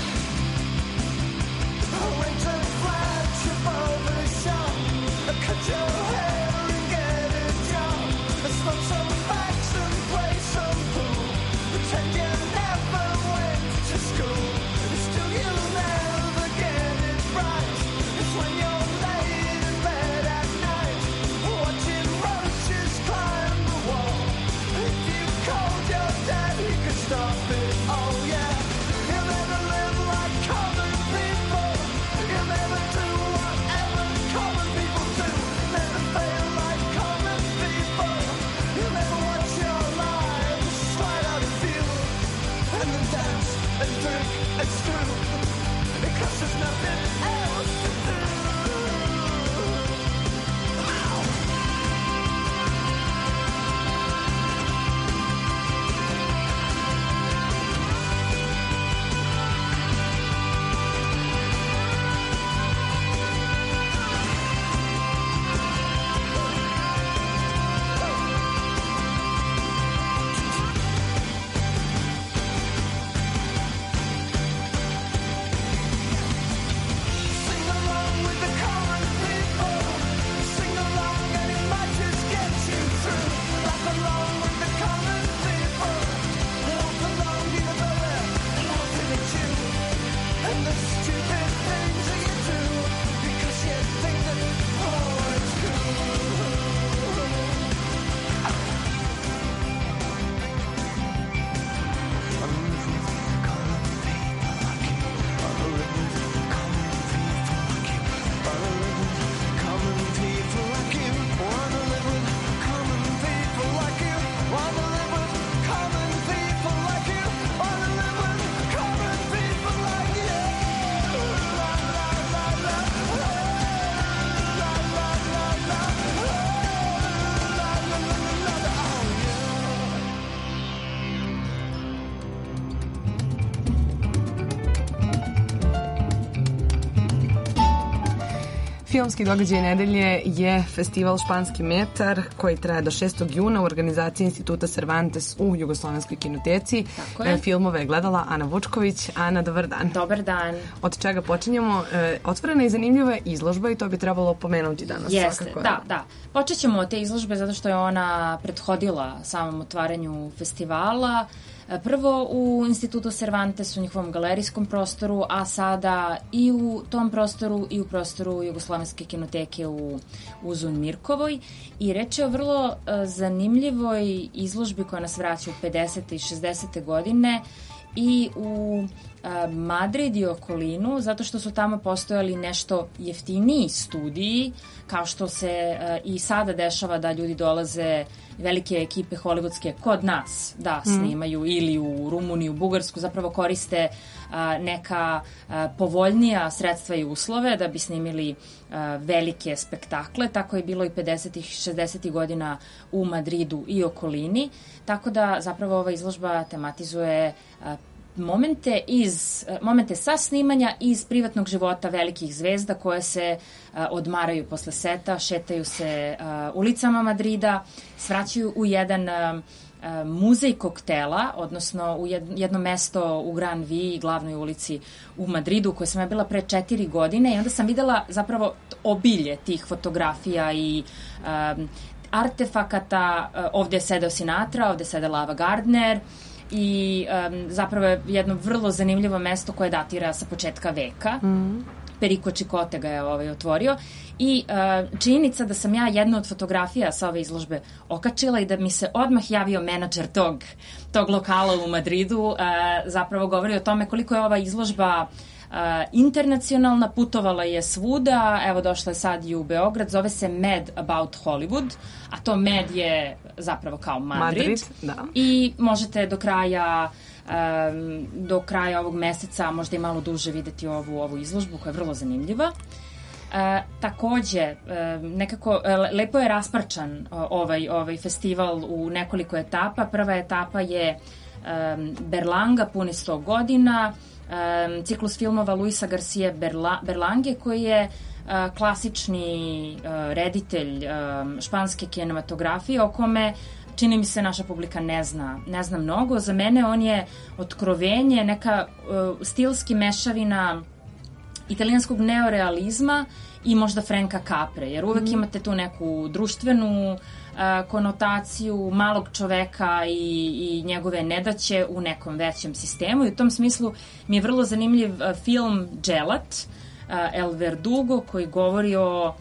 I went to flash above the shop. I cut your hair and get a job. I smoke some facts and play some pool. Pretend you never went to school. And still you'll never get it right. It's when you're laid in bed at night, watching roaches climb the wall. If you called your dad, he could stop it. Oh yeah, he'll Filmski događaj nedelje je festival Španski metar koji traje do šestog juna u organizaciji Instituta Cervantes u Jugoslovenskoj kinoteci. Tako je. Filmove je gledala Ana Vučković. Ana, dobar dan. Dobar dan. Od čega počinjemo? Otvorena i zanimljiva izložba i to bi trebalo pomenuti danas. Jeste, svakako. da, da. Počet ćemo od te izložbe zato što je ona prethodila samom otvaranju festivala. Prvo u Institutu Cervantes u njihovom galerijskom prostoru, a sada i u tom prostoru i u prostoru Jugoslovenske kinoteke u Uzun Mirkovoj. I reč je o vrlo uh, zanimljivoj izložbi koja nas vraća u pedesete i šezdesete godine i u uh, Madrid i okolinu, zato što su tamo postojali nešto jeftiniji studiji, kao što se uh, i sada dešava da ljudi dolaze, velike ekipe hollywoodske kod nas da snimaju, mm. ili u Rumuniju, Bugarsku, zapravo koriste a, neka a, povoljnija sredstva i uslove da bi snimili a, velike spektakle. Tako je bilo i pedesetih i šezdesetih godina u Madridu i okolini. Tako da zapravo ova izložba tematizuje a, momente iz momente sa snimanja iz privatnog života velikih zvezda koje se uh, odmaraju posle seta, šetaju se uh, ulicama Madrida, svraćaju u jedan uh, muzej koktela, odnosno u jedno mesto u Gran Viji, glavnoj ulici u Madridu, u kojoj sam ja bila pre četiri godine i onda sam videla zapravo obilje tih fotografija i um, artefakata. Uh, ovde je sedeo Sinatra, ovde je sedela Ava Gardner, i um, zapravo je jedno vrlo zanimljivo mesto koje datira sa početka veka. Mm. Perico Čikote ga je ovaj otvorio i uh, činjenica da sam ja jednu od fotografija sa ove izložbe okačila i da mi se odmah javio menadžer tog, tog lokala u Madridu uh, zapravo govori o tome koliko je ova izložba Uh, internacionalna, putovala je svuda, evo došla je sad i u Beograd, zove se Mad About Hollywood, a to Mad je zapravo kao Madrid, Madrid da. I možete do kraja um, do kraja ovog meseca, možda i malo duže videti ovu, ovu izložbu koja je vrlo zanimljiva. Uh, takođe, uh, nekako uh, lepo je rasparčan uh, ovaj, ovaj festival u nekoliko etapa. Prva etapa je um, Berlanga, puni sto godina, Um, ciklus filmova Luisa Garcia Berla, Berlange, koji je uh, klasični uh, reditelj um, španske kinematografije, o kome čini mi se naša publika ne zna, ne zna mnogo. Za mene on je otkrovenje, neka uh, stilski mešavina italijanskog neorealizma i možda Franka Capre, jer uvek mm. imate tu neku društvenu konotaciju malog čoveka i, i njegove nedaće u nekom većem sistemu i u tom smislu mi je vrlo zanimljiv film Dželat, El Verdugo, koji govori o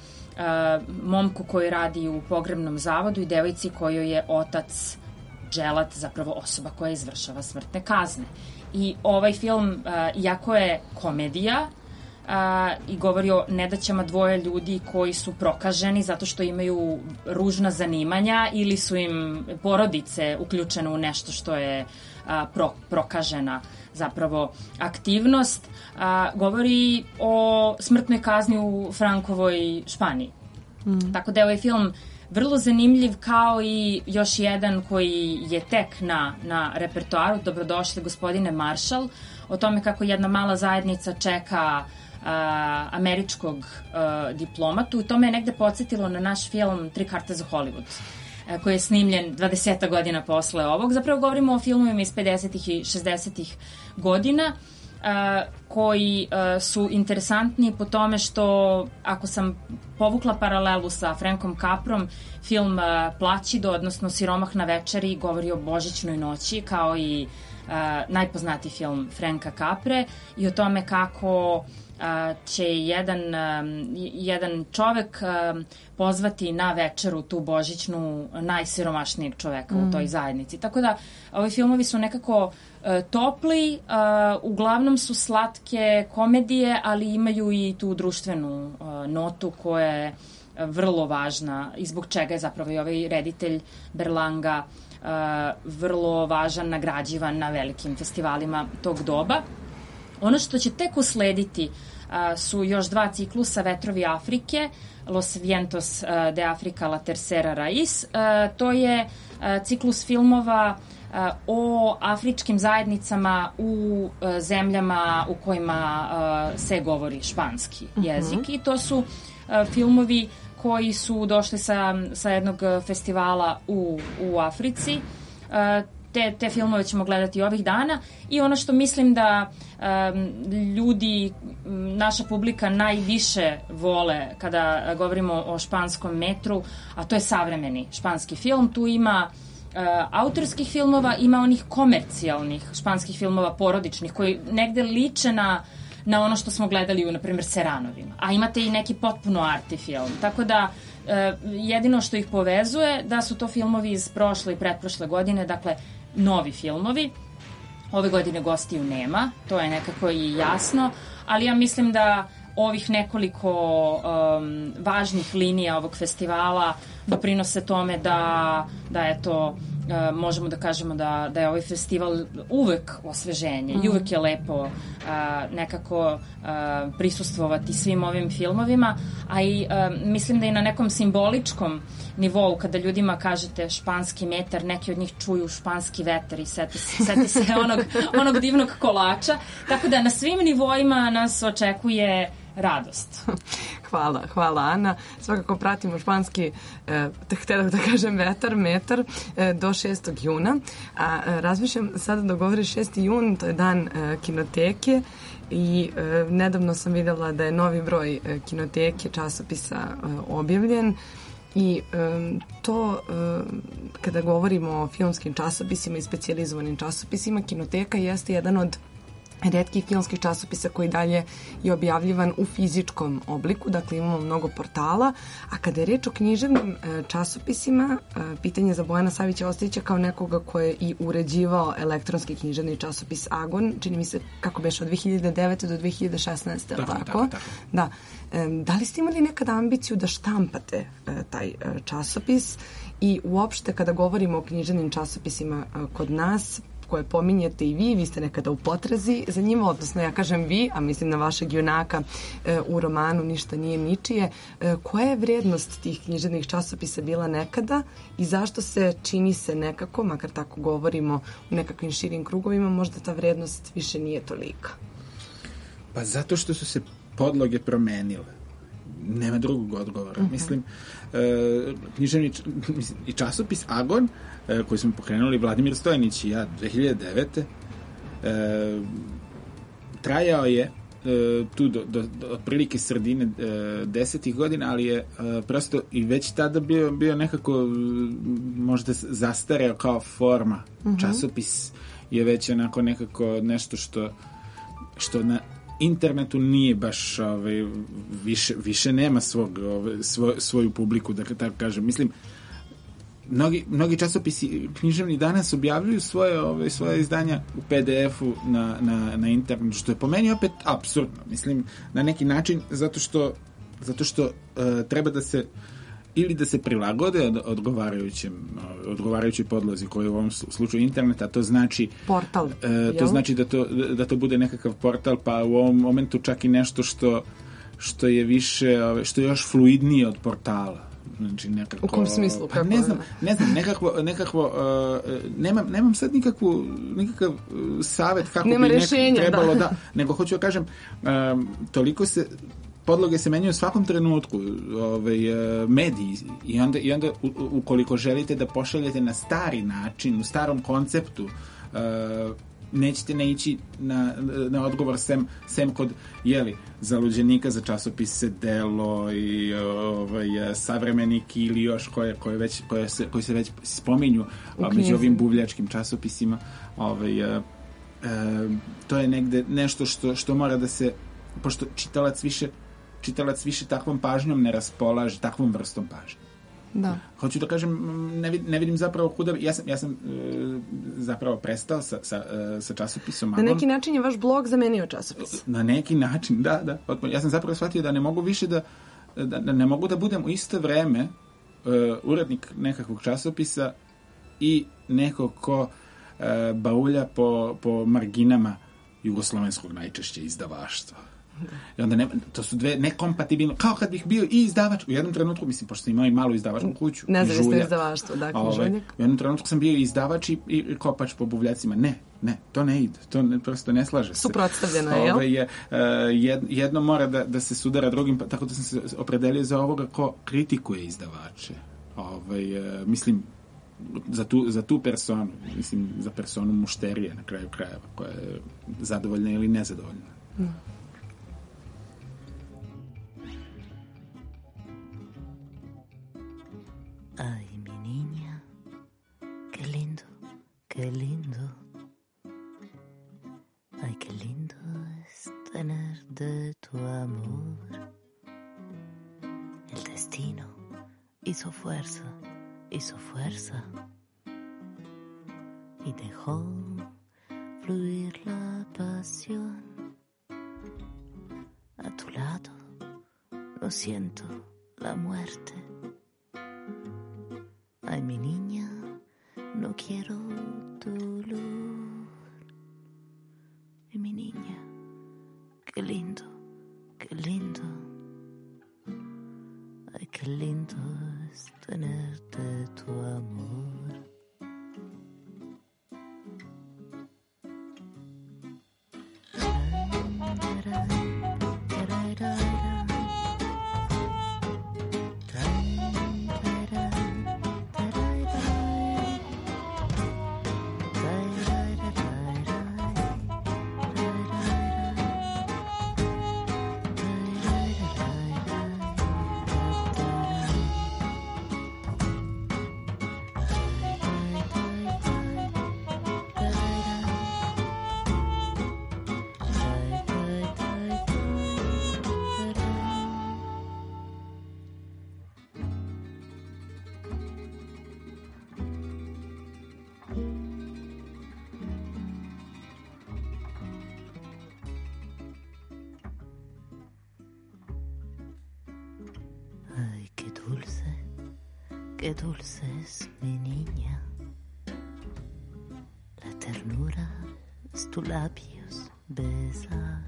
momku koji radi u pogrebnom zavodu i devojci kojoj je otac Dželat zapravo osoba koja izvršava smrtne kazne. I ovaj film, iako je komedija, A, i govori o nedaćama dvoje ljudi koji su prokaženi zato što imaju ružna zanimanja ili su im porodice uključene u nešto što je a, pro, prokažena zapravo aktivnost. A, govori o smrtnoj kazni u Frankovoj Španiji. Mm. Tako da je ovaj film vrlo zanimljiv, kao i još jedan koji je tek na, na repertoaru. Dobrodošli, gospodine Marshall, o tome kako jedna mala zajednica čeka Uh, američkog uh, diplomatu. To me je negde podsjetilo na naš film Tri karte za Hollywood, uh, koji je snimljen dvadeset godina posle ovog. Zapravo govorimo o filmovima iz pedesetih i šezdesetih godina, uh, koji uh, su interesantni po tome što, ako sam povukla paralelu sa Frankom Caprom, film uh, Plaćido, odnosno Siromah na večeri, govori o božićnoj noći, kao i uh, najpoznatiji film Franka Capre i o tome kako Uh, će jedan, um, jedan čovek um, pozvati na večeru tu božićnu najsiromašnijeg čoveka mm. u toj zajednici. Tako da ovi filmovi su nekako uh, topli, uh, uglavnom su slatke komedije, ali imaju i tu društvenu uh, notu koja je vrlo važna i zbog čega je zapravo i ovaj reditelj Berlanga uh, vrlo važan, nagrađivan na velikim festivalima tog doba. Ono što će tek uslediti uh, su još dva ciklusa Vetrovi Afrike, Los Vientos uh, de Africa la Tercera Raiz. Uh, to je ciklus filmova o afričkim zajednicama u zemljama u kojima se govori španski jezik. Uh-huh. I to su filmovi koji su došli sa, sa jednog festivala u, u Africi. Te, te filmove ćemo gledati ovih dana i ono što mislim da um, ljudi, naša publika najviše vole kada govorimo o španskom metru, a to je savremeni španski film. Tu ima uh, autorskih filmova, ima onih komercijalnih španskih filmova, porodičnih, koji negde liče na, na ono što smo gledali u, na primjer, Seranovima. A imate i neki potpuno arti film. Tako da uh, jedino što ih povezuje da su to filmovi iz prošle i pretprošle godine, dakle novi filmovi. Ove godine gostiju nema, to je nekako i jasno, ali ja mislim da ovih nekoliko um, važnih linija ovog festivala doprinose tome da, da eto, uh, možemo da kažemo da, da je ovaj festival uvek osveženje mm. i uvek je lepo uh, nekako uh, prisustvovati svim ovim filmovima, a i uh, mislim da i na nekom simboličkom nivou, kada ljudima kažete španski metar, neki od njih čuju španski vetar i seti, seti se onog, onog divnog kolača. Tako da na svim nivoima nas očekuje radost. Hvala, hvala Ana. Svakako pratimo španski, eh, htjela da kažem vetar, metar, eh, do šestog juna. A eh, razmišljam sada da govori šesti jun, to je dan eh, kinoteke i eh, nedavno sam vidjela da je novi broj eh, kinoteke časopisa eh, objavljen. I um, to um, kada govorimo o filmskim časopisima i specijalizovanim časopisima, Kinoteka jeste jedan od retkih filmskih časopisa koji dalje je objavljivan u fizičkom obliku, dakle imamo mnogo portala, a kada je reč o književnim e, časopisima, e, pitanje za Bojana Savića Ostojića kao nekoga ko je i uređivao elektronski književni časopis Agon, čini mi se kako beše od dve hiljade devete do dve hiljade šesnaeste, tako? Tako, tako, tako. Da. E, da li ste imali nekada ambiciju da štampate e, taj e, časopis i uopšte kada govorimo o književnim časopisima e, kod nas, koje pominjete i vi, vi ste nekada u potrazi za njima, odnosno ja kažem vi, a mislim na vašeg junaka e, u romanu Ništa nije ničije. E, koja je vrijednost tih književnih časopisa bila nekada i zašto se čini se nekako, makar tako govorimo u nekakvim širim krugovima, možda ta vrijednost više nije tolika? Pa zato što su se podloge promenile. Nema drugog odgovora. Uh-huh. Mislim, e, književni i časopis Agon, e, koji smo pokrenuli Vladimir Stojanić i ja dve hiljade devete. E, trajao je e, tu do, do, do otprilike sredine e, desetih godina, ali je e, prosto i već tada bio, bio nekako možda zastareo kao forma. Uh-huh. Časopis je već onako nekako nešto što što na internetu nije baš ovaj, više, više nema svog, ovaj, svoj, svoju publiku, da tako kažem. Mislim, mnogi, mnogi časopisi književni danas objavljuju svoje, ovaj, svoje izdanja u pe de efu na, na, na internetu, što je po meni opet apsurdno. Mislim, na neki način, zato što, zato što uh, treba da se ili da se prilagode od, odgovarajućem, odgovarajućoj podlozi koji je u ovom slučaju internet, a to znači portal, e, to znači da to, da to bude nekakav portal, pa u ovom momentu čak i nešto što, što je više, što je još fluidnije od portala. Znači nekako, u kom smislu? Pa ne znam, ne znam, nekakvo, nekakvo uh, nemam, nemam sad nikakvu, nikakav uh, savjet kako nema bi rešenja, trebalo da. da, nego hoću da kažem, um, toliko se podloge se menjaju u svakom trenutku, ovaj, mediji, i onda, i onda u, ukoliko želite da pošaljete na stari način, u starom konceptu, uh, nećete ne ići na, na odgovor sem, sem kod, jeli, zaluđenika za časopise Delo i ovaj, Savremenik ili još koje, koje, već, koje, se, koje se već spominju među ovim buvljačkim časopisima. Ovaj, uh, uh, to je negde nešto što, što mora da se, pošto čitalac više čitalac više takvom pažnjom ne raspolaže, takvom vrstom pažnje. Da. Hoću da kažem, ne, vid, ne vidim zapravo kuda, ja sam, ja sam e, zapravo prestao sa, sa, e, sa časopisom. Na neki način je vaš blog zamenio časopis. Na neki način, da, da. Ja sam zapravo shvatio da ne mogu više da, da, da ne mogu da budem u isto vreme e, urednik nekakvog časopisa i neko ko e, baulja po, po marginama jugoslovenskog najčešće izdavaštva. I onda ne, to su dve nekompatibilne, kao kad bih bio i izdavač, u jednom trenutku, mislim, pošto sam imao i malu izdavačku kuću, nezavisno izdavaštvo, da, književnik. U jednom trenutku sam bio i izdavač i, i kopač po buvljacima. Ne, ne, to ne ide, to ne, prosto ne slaže se. Suprotstavljeno je, jel? Je, jed, jedno mora da, da se sudara drugim, tako da sam se opredelio za ovoga ko kritikuje izdavače. Ovaj, mislim, za tu, za tu personu, mislim, za personu mušterije na kraju krajeva, koja je zadovoljna ili nezadovoljna. Mm. Ay, mi niña, qué lindo, qué lindo. Ay, qué lindo es tener de tu amor. El destino hizo fuerza, hizo fuerza y dejó fluir la pasión. A tu lado no siento la muerte. Ay, mi niña, no quiero dolor. Y mi niña, qué lindo, qué lindo. Ay, qué lindo es tenerte tu amor. Qué dulce es mi niña, la ternura es tus labios besar,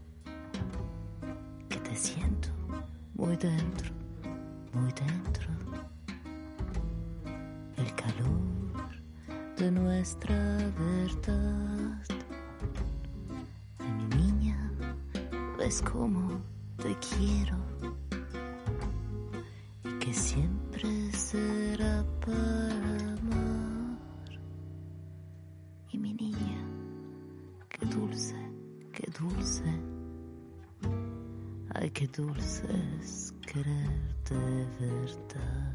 que te siento muy dentro, muy dentro, el calor de nuestra verdad. Ay, mi niña, ves cómo te quiero y que siempre será para amar. Y mi niña, qué dulce, qué dulce. Ay, qué dulce es querer de verdad.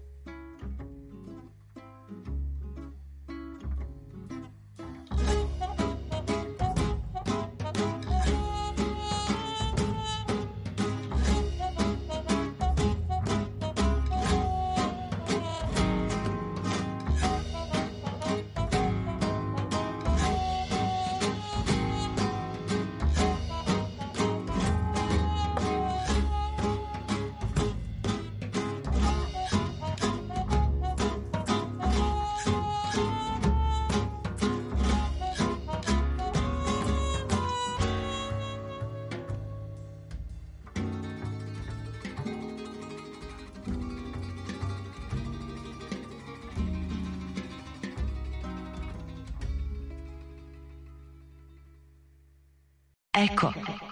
Eko.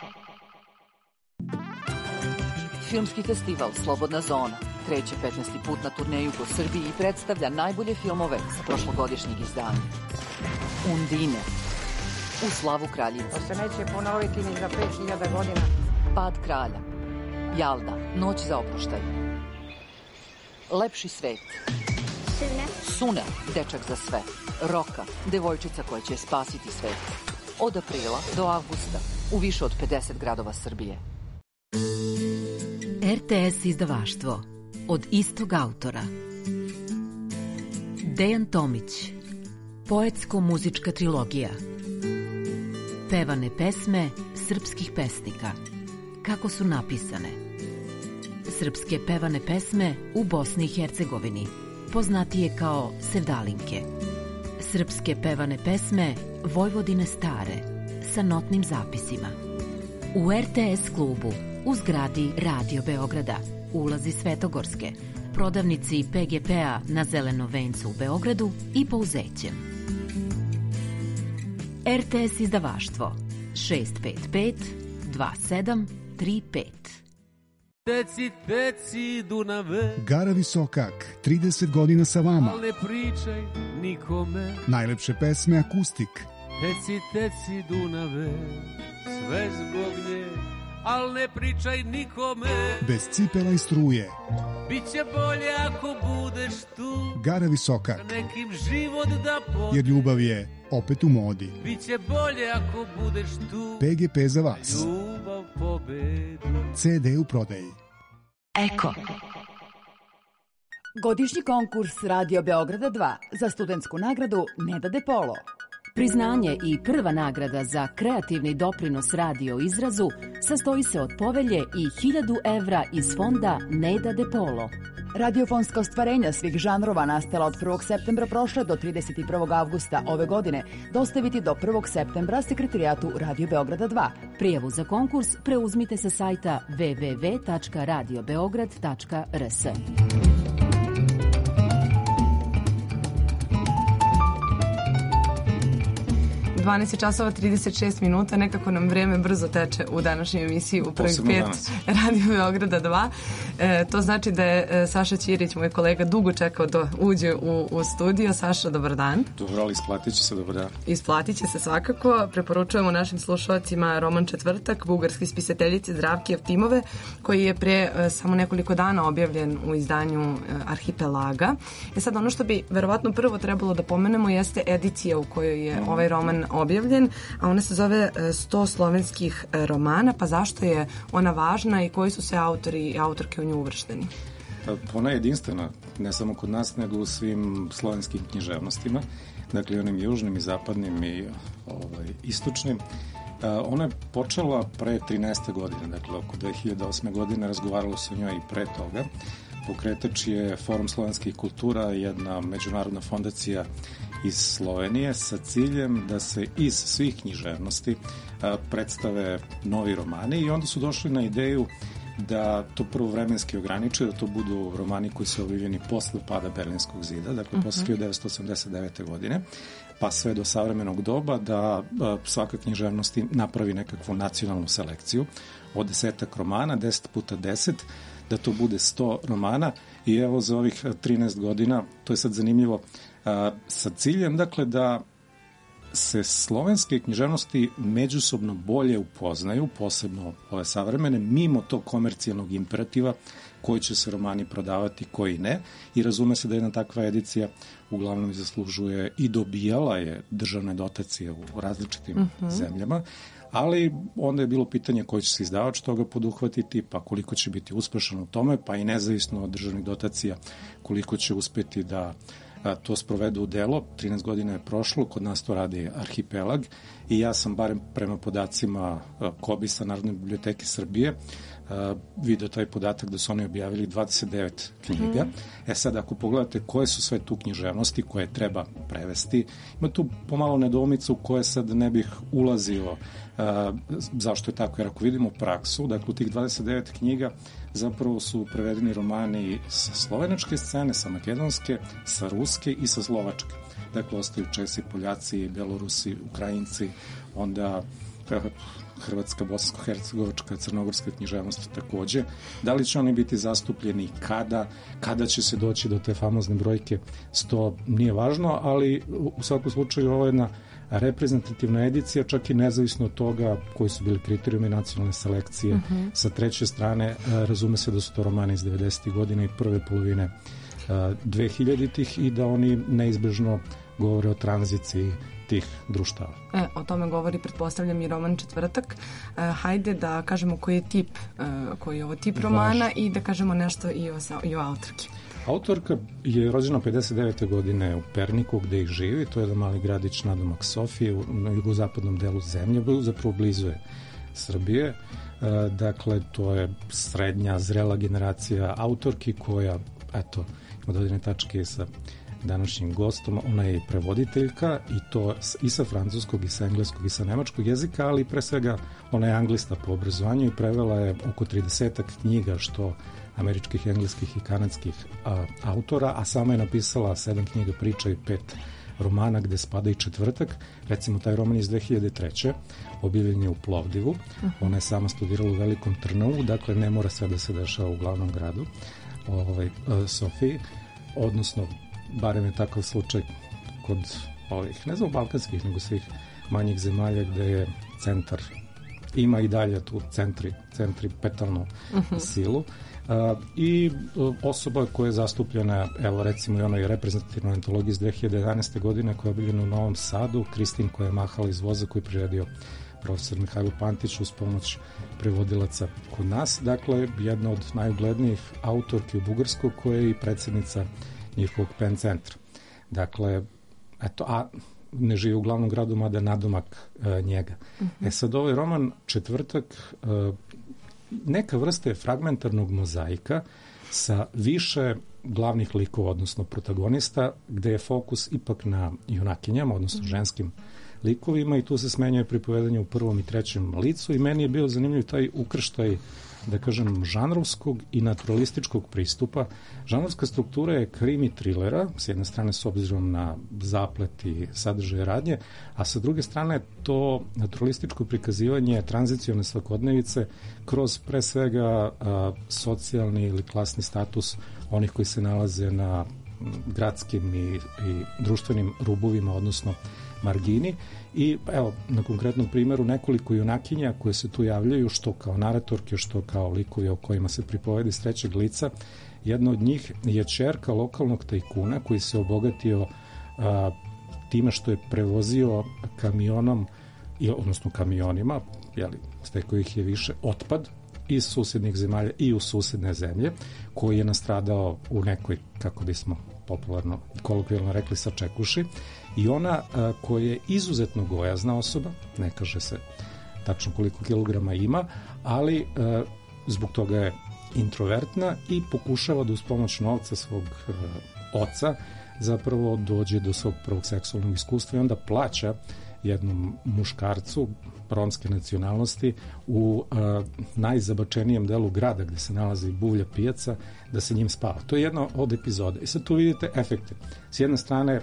Filmski festival Slobodna zona kreće petnaesti put na turneju po Srbiji i predstavlja najbolje filmove sa prošlogodišnjeg izdanja. Undine, U slavu kraljice. To se neće ponoviti ni za pet hiljada godina. Pad kralja, Jalda, Noć za oproštaj, Lepši svet, Sune, Sune, Dečak za sve, Roka, devojčica koja će spasiti svet. Od aprila do avgusta u više od pedeset gradova Srbije. R T S izdavaštvo od istog autora. Dejan Tomić, poetsko-muzička trilogija. Pevane pesme srpskih pesnika. Kako su napisane? Srpske pevane pesme u Bosni i Hercegovini, poznatije kao sevdalinke. Srpske pevane pesme Vojvodine stare, sa notnim zapisima. U R T S klubu, u zgradi Radio Beograda, ulazi Svetogorske, prodavnici P G P-a na Zelenom vencu u Beogradu i Pouzećem. R T S izdavaštvo šest pet pet dva sedam tri pet. Teci, teci, Dunave. Gara Visokak, trideset godina sa vama. Al ne pričaj nikome. Najlepše pesme akustik. Teci, teci, Dunave, sve zbog nje, al ne pričaj nikome. Bez cipela i struje. Biće bolje ako budeš tu. Gara Visokak. Sa nekim život da podiš. Jer ljubav je opet u modi. Biće bolje ako budeš tu. P G P za vas. Ljubav pobedi. C D u prodaji. Eko. Godišnji konkurs Radio Beograda dva za studentsku nagradu Neda De Polo. Priznanje i prva nagrada za kreativni doprinos radio izrazu sastoji se od povelje i hiljadu evra iz fonda Neda De Polo. Radiofonska ostvarenja svih žanrova nastala od prvog septembra prošle do trideset prvog avgusta ove godine dostaviti do prvog septembra sekretarijatu Radio Beograda dva. Prijavu za konkurs preuzmite sa sajta w w w tačka radio beograd tačka r s. dvanaest časova trideset šest minuta, nekako nam vreme brzo teče u današnjoj emisiji u prvih pet Radio Beograda dva. E, to znači da je e, Saša Ćirić, moj kolega, dugo čekao da uđe u, u studio. Saša, dobar dan. Dobro, ali isplatit će se, dobar dan. Isplatit će se svakako. Preporučujemo našim slušalcima roman Četvrtak, bugarske spisateljice Zdravke Evtimove, koji je pre e, samo nekoliko dana objavljen u izdanju e, Arhipelaga. E sad, ono što bi verovatno prvo trebalo da pomenemo jeste edicija u kojoj je ovaj roman objavljen, a ona se zove sto slovenskih romana. Pa zašto je ona važna i koji su se autori i autorke u nju uvršteni? Ona je jedinstvena, ne samo kod nas, nego u svim slovenskim književnostima, dakle onim južnim i zapadnim i ovaj, istočnim. Ona je počela pre trinaest godine, dakle oko dve hiljade osme godine, razgovaralo se o njoj i pre toga. Pokretač je Forum slovenskih kultura, jedna međunarodna fondacija iz Slovenije sa ciljem da se iz svih književnosti a, predstave novi romani i onda su došli na ideju da to prvo vremenski ograniče, da to budu romani koji su objavljeni posle pada Berlinskog zida, dakle uh-huh. posle hiljadu devetsto osamdeset devete godine, pa sve do savremenog doba, da a, svaka književnost napravi nekakvu nacionalnu selekciju od desetak romana, deset puta deset, da to bude sto romana i evo za ovih trinaest godina, to je sad zanimljivo, a, sa ciljem dakle da se slovenske književnosti međusobno bolje upoznaju, posebno ove savremene, mimo tog komercijalnog imperativa koji će se romani prodavati, koji ne, i razume se da jedna takva edicija uglavnom zaslužuje i dobijala je državne dotacije u različitim uh-huh. zemljama, ali onda je bilo pitanje koji će se izdavač toga poduhvatiti, pa koliko će biti uspešan u tome, pa i nezavisno od državnih dotacija koliko će uspeti da a, to sprovedu u delo. trinaest godina je prošlo, kod nas to radi Arhipelag i ja sam barem prema podacima Kobisa Narodne biblioteke Srbije Uh, video taj podatak da su oni objavili dvadeset devet knjiga. Mm. E sad, ako pogledate koje su sve tu književnosti koje treba prevesti, ima tu pomalo nedoumica u koje sad ne bih ulazio uh, zašto je tako, jer ako vidimo praksu, dakle u tih dvadeset devet knjiga zapravo su prevedeni romani sa slovenačke scene, sa makedonske, sa ruske i sa slovačke. Dakle, ostaju Česi, Poljaci, Belorusi, Ukrajinci, onda uh, Hrvatska, Bosansko-hercegovačka, crnogorska književnost takođe. Da li će oni biti zastupljeni, kada, kada će se doći do te famozne brojke sto, nije važno, ali u svakom slučaju ovo je jedna reprezentativna edicija, čak i nezavisno od toga koji su bili kriterijumi nacionalne selekcije. Uh-huh. Sa treće strane, razume se da su to romani iz devedesetih godina i prve polovine dve hiljaditih i da oni neizbežno govore o tranziciji tih društava. E, o tome govori, pretpostavljam, i roman Četvrtak. E, hajde da kažemo koji je tip, e, koji je ovo tip romana i da kažemo nešto i o, i o autorki. Autorka je rođena pedeset devete godine u Perniku, gde ih živi. To je jedan mali gradić nadomak Sofije, na jugozapadnom delu zemlje, zapravo blizu je Srbije. E, dakle, to je srednja, zrela generacija autorki koja, eto, ima dodirne tačke sa današnjim gostom. Ona je prevoditeljka i to i sa francuskog i sa engleskog i sa nemačkog jezika, ali pre svega ona je anglista po obrazovanju i prevela je oko tridesetak knjiga, što američkih, engleskih i kanadskih a, autora, a sama je napisala sedam knjiga priča i pet romana gde spada i Četvrtak. Recimo, taj roman iz dve hiljade treće objavljen je u Plovdivu. Uh-huh. Ona je sama studirala u Velikom Trnovu, dakle ne mora sve da se dešava u glavnom gradu, ovaj, Sofiji, odnosno barem je takav slučaj kod ovih, ne znam balkanskih, nego svih manjih zemalja gde je centar, ima i dalje tu centri, centri petalnu uh-huh. silu. Uh, i uh, osoba koja je zastupljena, evo recimo i onoj reprezentativnoj antologiji iz dve hiljade jedanaeste godine koja je objavljena u Novom Sadu, Kristin koja je mahala iz voza, koju je priredio profesor Mihajlo Pantić uz pomoć prevodilaca kod nas. Dakle, jedna od najuglednijih autorki u Bugarskoj, koja je i predsjednica njihovog pen centra. Dakle, eto, a ne živi u glavnom gradu, mada nadomak uh, njega. Uh-huh. E sad, ovaj roman Četvrtak uh, neka vrsta je fragmentarnog mozaika sa više glavnih likova, odnosno protagonista, gde je fokus ipak na junakinjama, odnosno ženskim likovima, i tu se smenjuje pripovedanje u prvom i trećem licu, i meni je bio zanimljiv taj ukrštaj, da kažem, žanrovskog i naturalističkog pristupa. Žanrovska struktura je krimi trilera, s jedne strane s obzirom na zaplet i sadržaje radnje, a sa druge strane to naturalističko prikazivanje tranzicione svakodnevice kroz pre svega a, socijalni ili klasni status onih koji se nalaze na gradskim i, i društvenim rubovima, odnosno margini. I evo, na konkretnom primjeru nekoliko junakinja koje se tu javljaju, što kao naratorke, što kao likovi o kojima se pripovedi s trećeg lica. Jedna od njih je ćerka lokalnog tajkuna koji se obogatio a, time što je prevozio kamionom, odnosno kamionima, jeli, stekao ih je više, otpad iz susednih zemalja i u susedne zemlje, koji je nastradao u nekoj, kako bismo popularno, kolokvijalno rekli, sačekuši. I ona a, koja je izuzetno gojazna osoba, ne kaže se tačno koliko kilograma ima, ali a, zbog toga je introvertna i pokušava da uz pomoć novca svog a, oca zapravo dođe do svog prvog seksualnog iskustva i onda plaća jednom muškarcu romske nacionalnosti u a, najzabačenijem delu grada gde se nalazi buvlja pijaca, da se njim spava. To je jedna od epizoda. I sad tu vidite efekte. S jedne strane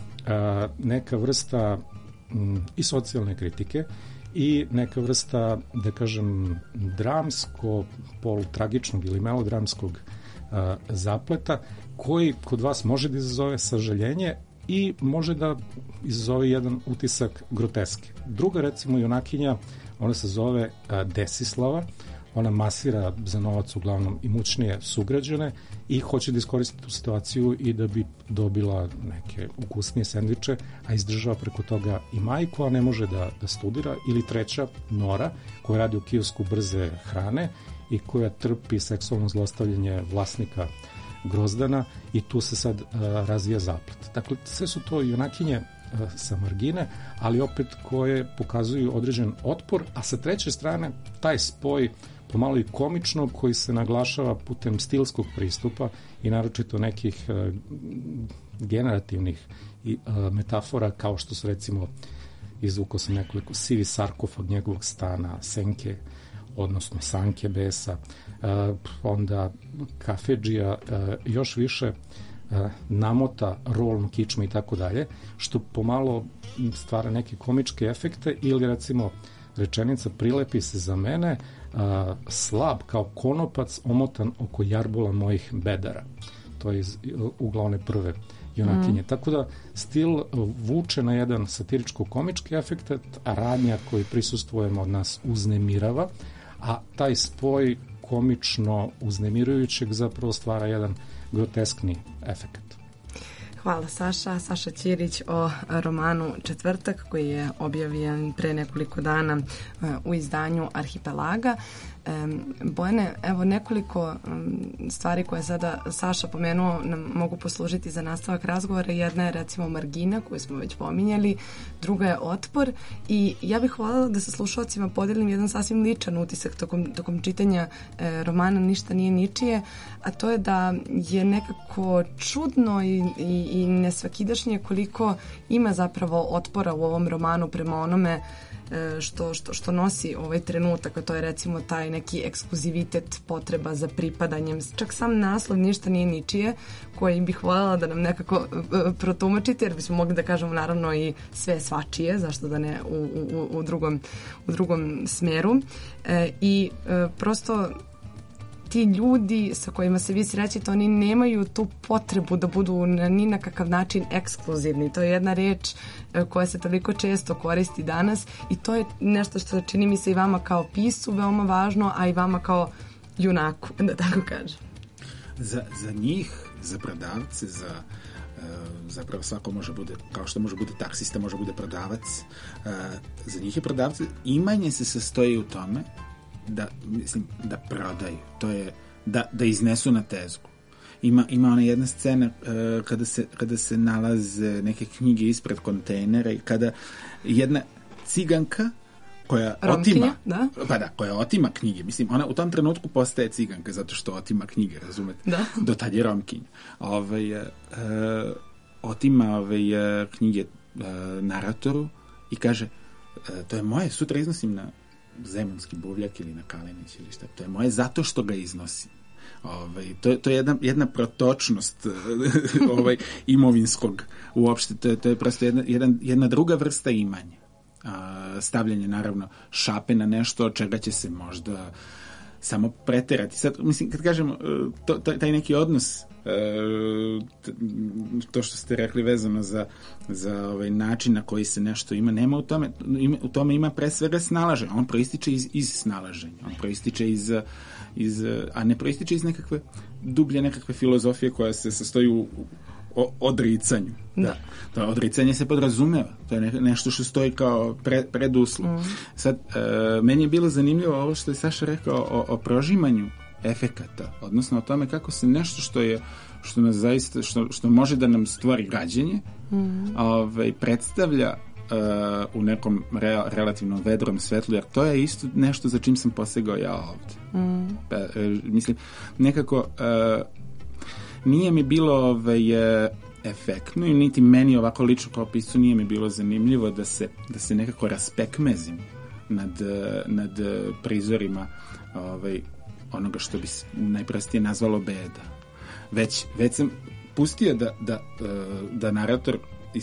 a, neka vrsta m, i socijalne kritike i neka vrsta, da kažem, dramsko, polutragičnog ili melodramskog a, zapleta, koji kod vas može da izazove sažaljenje i može da izazove jedan utisak groteske. Druga, recimo, junakinja, ona se zove a, Desislava, ona masira za novac uglavnom imućnije sugrađane i hoće da iskoristi tu situaciju i da bi dobila neke ukusnije sendviče, a izdržava preko toga i majku, a ne može da, da studira. Ili treća, Nora, koja radi u kiosku brze hrane i koja trpi seksualno zlostavljanje vlasnika Grozdana i tu se sad uh, razvija zaplet. Dakle, sve su to junakinje uh, sa margine, ali opet koje pokazuju određen otpor, a sa treće strane taj spoj pomalo i komičnog koji se naglašava putem stilskog pristupa i naročito nekih uh, generativnih i, uh, metafora, kao što su, recimo, izvukao sam nekoliko, sivi sarkofag njegovog stana, senke, odnosno sanke besa, uh, onda kafedžija, uh, još više uh, namota, rolm, kičma i tako dalje, što pomalo stvara neke komičke efekte. Ili, recimo, rečenica prilepi se za mene uh, slab kao konopac omotan oko jarbula mojih bedara. To je iz uglavne prve junakinje. Mm. Tako da stil vuče na jedan satiričko-komički efekt, a radnja koji prisustvujemo od nas uznemirava, a taj spoj komično uznemirujućeg zapravo stvara jedan groteskni efekt. Hvala, Saša. Saša Ćirić o romanu Četvrtak, koji je objavljen pre nekoliko dana u izdanju Arhipelaga. Bojane, evo nekoliko stvari koje sada Saša pomenuo nam mogu poslužiti za nastavak razgovora. Jedna je recimo margina koju smo već pominjali, druga je otpor i ja bih voljela da sa slušalcima podelim jedan sasvim ličan utisak tokom, tokom čitanja e, romana Ništa nije ničije, a to je da je nekako čudno i, i, i nesvakidašnje koliko ima zapravo otpora u ovom romanu prema onome Što, što, što nosi ovaj trenutak, a to je recimo taj neki ekskluzivitet, potreba za pripadanjem. Čak sam naslov Ništa nije ničije, koji bih voljela da nam nekako uh, protumačite, jer bismo mogli da kažemo naravno i sve svačije, zašto da ne u, u, u, drugom, u drugom smeru. E, I uh, prosto ti ljudi sa kojima se vi srećete, oni nemaju tu potrebu da budu na, ni na kakav način ekskluzivni. To je jedna reč koja se toliko često koristi danas i to je nešto što čini mi se i vama kao piscu veoma važno, a i vama kao junaku, da tako kažem. Za, za njih, za prodavce, za uh, zapravo svako može bude, kao što može bude taksista, može bude prodavac, uh, za njih je prodavce, imanje se sastoji u tome da, mislim, da prodaju. To je da, da iznesu na tezgu. Ima, ima ona jedna scena uh, kada, se, kada se nalaze neke knjige ispred kontejnera i kada jedna ciganka koja Romkinja, otima, da? Pa da, koja otima knjige. Mislim, ona u tom trenutku postaje ciganka zato što otima knjige, razumete? Da. Do tad je Romkinja. Ove, uh, otima ove, uh, knjige uh, naratoru i kaže uh, to je moje, sutra iznosim na Zemunski buvljak ili na Kalenić ili šta. To je moje zato što ga iznosim. Ovaj, to, to je jedna, jedna protočnost ovaj, imovinskog uopšte. To je, to je prosto jedna, jedan, jedna druga vrsta imanja. A, stavljanje, naravno, šape na nešto od čega će se možda samo preterati. Sad, mislim, kad kažemo to, taj neki odnos, to što ste rekli vezano za, za ovaj način na koji se nešto ima, nema u tome, ima, u tome ima pre svega snalaženje. On proističe iz, iz snalaženja. On proističe iz, iz, a ne proističe iz nekakve dublje nekakve filozofije koja se sastoji u o odricanju. Da. To odricanje se podrazumeva. To je ne, nešto što stoji kao pre, preduslov. Mm. Sad, e, meni je bilo zanimljivo ovo što je Saša rekao o, o prožimanju efekata, odnosno o tome kako se nešto što je što nas zaista, što, što može da nam stvori gađenje, mm. ovaj, predstavlja uh, u nekom re, relativno vedrom svetlu, jer to je isto nešto za čim sam posegao ja ovde. Mm. Pa, e, mislim, nekako uh, nije mi bilo ovaj, efektno i niti meni ovako lično kao piscu nije mi bilo zanimljivo da se, da se nekako raspekmezim nad, nad prizorima ovaj, onoga što bi se najprostije nazvalo beda. Već, već sam pustio da, da, da narator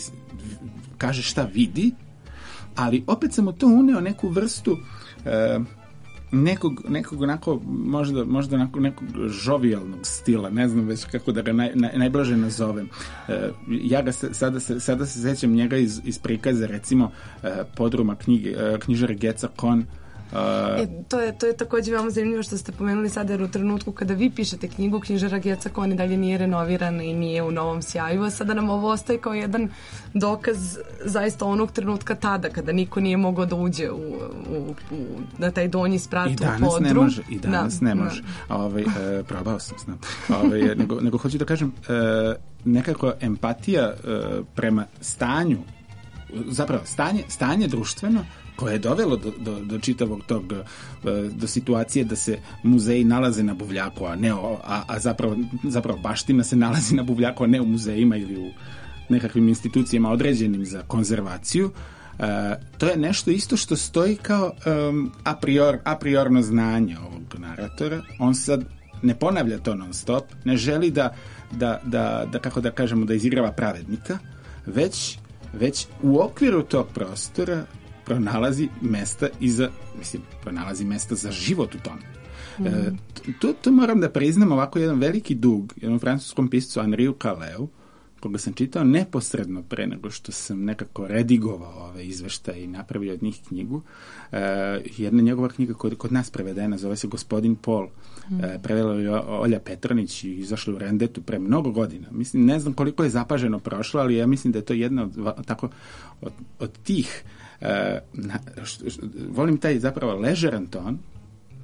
kaže šta vidi, ali opet sam u to uneo neku vrstu uh, nekog, nekog onako, možda, možda onako nekog žovijalnog stila, ne znam već kako da ga naj, naj, najblaže nazovem. Uh, ja ga se, sada, se, sada se sećam njega iz, iz prikaza, recimo, uh, podruma knjige, uh, knjižare Geca Kon. Uh, e, to, je, to je takođe veoma zanimljivo što ste pomenuli sada, jer u trenutku kada vi pišete knjigu, knjižara Geca Kon i dalje nije renovirana i nije u novom sjaju, a sada nam ovo ostaje kao jedan dokaz zaista onog trenutka tada, kada niko nije mogao da uđe u, u, u, na taj donji sprat u podrum. I danas ne može, i danas da, ne može. Da. Ove, e, probao sam, znam. Ove, nego, nego hoću da kažem, e, nekako empatija e, prema stanju, zapravo stanje, stanje društveno, koje je dovelo do, do, do čitavog tog, do situacije da se muzeji nalaze na buvljaku, a, ne, a, a zapravo, zapravo baština se nalazi na buvljaku, a ne u muzejima ili u nekakvim institucijama određenim za konzervaciju. Uh, to je nešto isto što stoji kao um, a, prior, a priorno znanje ovog naratora. On sad ne ponavlja to non stop, ne želi da, da, da, da kako da kažemo, da izigrava pravednika, već, već u okviru tog prostora pronalazi mesta i za, mislim, pronalazi mesta za život u tome. Mm. E, to, to moram da priznam ovako jedan veliki dug jednom francuskom piscu Henriu Caleu, koga sam čitao neposredno pre nego što sam nekako redigovao ove izveštaje i napravio od njih knjigu. E, jedna njegova knjiga kod, kod nas prevedena zove se Gospodin Pol. Mm. E, prevela je Olja Petronić i izašla u Rendetu pre mnogo godina. Mislim, ne znam koliko je zapaženo prošlo, ali ja mislim da je to jedna od, tako, od, od tih Uh, na, što, što, volim taj zapravo ležeran ton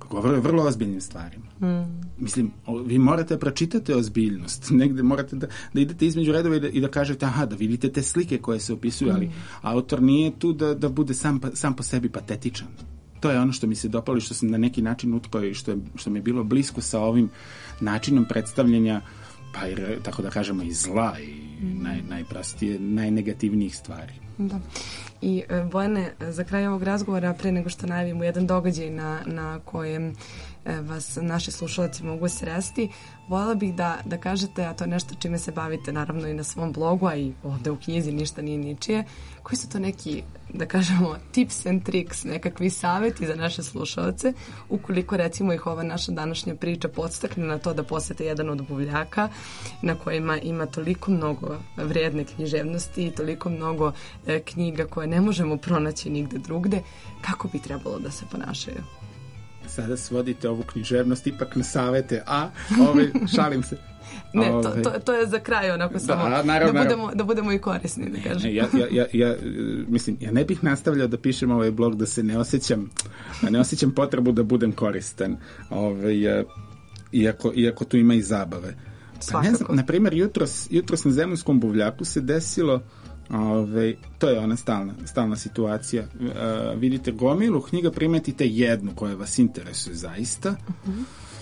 govore o vrlo ozbiljnim stvarima. Mm. Mislim, o, vi morate da pročitate ozbiljnost. Negde morate da, da idete između redova i da, i da kažete, aha, da vidite te slike koje se opisuju, ali mm. autor nije tu da, da bude sam, sam po sebi patetičan. To je ono što mi se dopalo i što sam na neki način utkao i što, je, što mi je bilo blisko sa ovim načinom predstavljanja, pa i, tako da kažemo, i zla i mm. naj, najprostije, najnegativnijih stvari. Da. I Bojane, za kraj ovog razgovora, pre nego što najavimo jedan događaj na, na kojem vas naši slušalci mogu sresti, voljela bih da, da kažete, a to je nešto čime se bavite naravno i na svom blogu, a i ovde u knjizi Ništa nije ničije, koji su to neki, da kažemo, tips and tricks, nekakvi saveti za naše slušalce, ukoliko recimo ih ova naša današnja priča podstakne na to da posete jedan od buvljaka na kojima ima toliko mnogo vrijedne književnosti i toliko mnogo e, knjiga koje ne možemo pronaći nigde drugde, kako bi trebalo da se ponašaju? Sada svodite ovu književnost ipak na savete, a ove, šalim se. Ne, to, to, to je za kraj onako samo da, naravno, da, budemo, da budemo i korisni, da kažem. Ja, ja, ja, ja, mislim, ja ne bih nastavljao da pišem ovaj blog da se ne osjećam, ne osjećam potrebu da budem koristan, ovaj, iako, iako tu ima i zabave. Pa ne znam, na primjer, jutros, jutros na Zemunskom buvljaku se desilo, ove, to je ona stalna, stalna situacija. Uh, vidite gomilu knjiga, primetite jednu koja vas interesuje zaista. Uh-huh.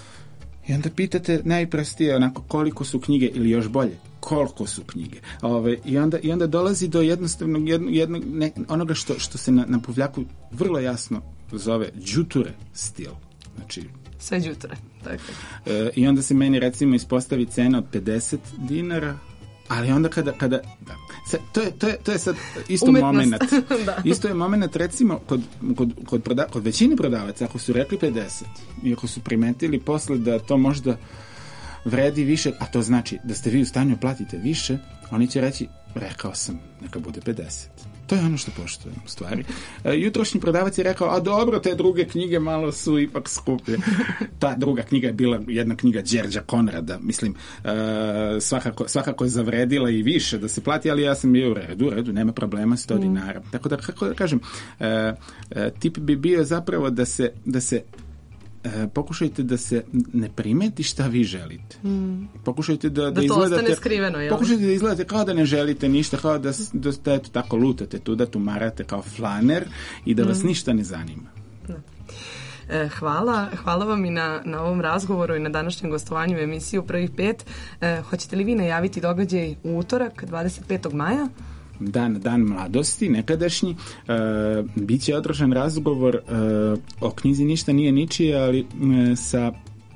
I onda pitate najprostije onako koliko su knjige, ili još bolje, koliko su knjige. Ove, i, onda, I onda dolazi do jednostavnog jednog, jednog, ne, onoga što, što se na, na buvljaku vrlo jasno zove đuture stil. Znači, sve đuture. Tako. E, I onda se meni recimo ispostavi cena od pedeset dinara, ali onda kada, kada da, sad, to, je, to, je, to je sad isto moment. Isto je moment recimo kod, kod, kod, proda, kod većine prodavaca, ako su rekli pedeset i ako su primetili posle da to možda vredi više, a to znači da ste vi u stanju platite više, oni će reći, rekao sam, neka bude pedeset. To je ono što poštujem u stvari. E, jutrošnji prodavac je rekao, a dobro, te druge knjige malo su ipak skuplje. Ta druga knjiga je bila jedna knjiga Đerđa Konrada. Mislim, e, svakako, svakako je zavredila i više da se plati, ali ja sam bio u redu, u redu, nema problema, sto dinara. Tako da, kako da kažem, e, e, tip bi bio zapravo da se, da se E, pokušajte da se ne primeti šta vi želite. Mm. Pokušajte da, da, da to izgledate, ostane skriveno, jel? Pokušajte da izgledate kao da ne želite ništa, kao da, da, da eto, tako lutate tu, da tumarate kao flaner i da vas mm. ništa ne zanima. Da. E, hvala, hvala vam i na, na ovom razgovoru i na današnjem gostovanju u emisiju Prvih pet. E, hoćete li vi najaviti događaj u utorak, dvadeset petog maja? Dan, dan mladosti, nekadašnji, e, bit će održan razgovor e, o knjizi Ništa nije ničije, ali e, sa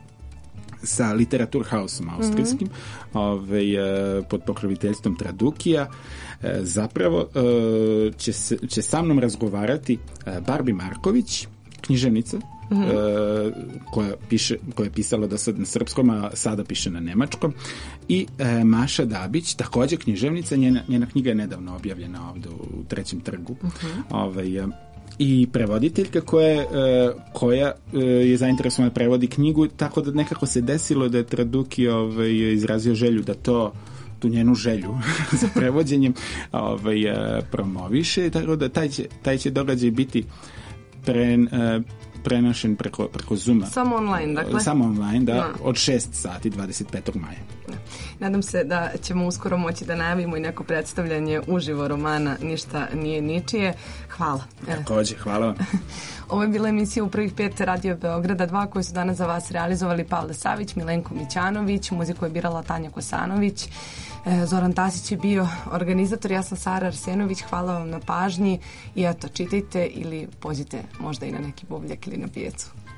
sa Literaturhausom austrijskim, mm-hmm. ovaj, e, pod pokroviteljstvom Tradukija. E, zapravo e, će, se, će sa mnom razgovarati e, Barbi Marković, književnica, mm-hmm. e, koja, piše, koja je pisala do sad na srpskom, a sada piše na nemačkom, i e, Maša Dabić, također književnica, njena, njena knjiga je nedavno objavljena ovde u Trećem trgu. Mm-hmm. Ovaj, e, i prevoditeljka koja, e, koja e, je zainteresovana da prevodi knjigu, tako da nekako se desilo da je Traduki ovaj, izrazio želju da to tu njenu želju za prevođenjem ovaj, e, promoviše, tako da taj će, taj će događaj biti pre, e, prenošen preko, preko Zooma. Samo online, dakle? Samo online, da, no. Od šest sati dvadeset petog maja. No. Nadam se da ćemo uskoro moći da najavimo i neko predstavljanje uživo romana Ništa nije ničije. Hvala. Takođe, hvala vam. Ovo je bila emisija u Prvih pet Radio Beograda dva, koju su danas za vas realizovali Pavle Savić, Milenko Mićanović, muziku je birala Tanja Kosanović, Zoran Tasić je bio organizator, ja sam Sara Arsenović, hvala vam na pažnji i eto, čitajte ili pođite možda i na neki buvljak ili na pijecu.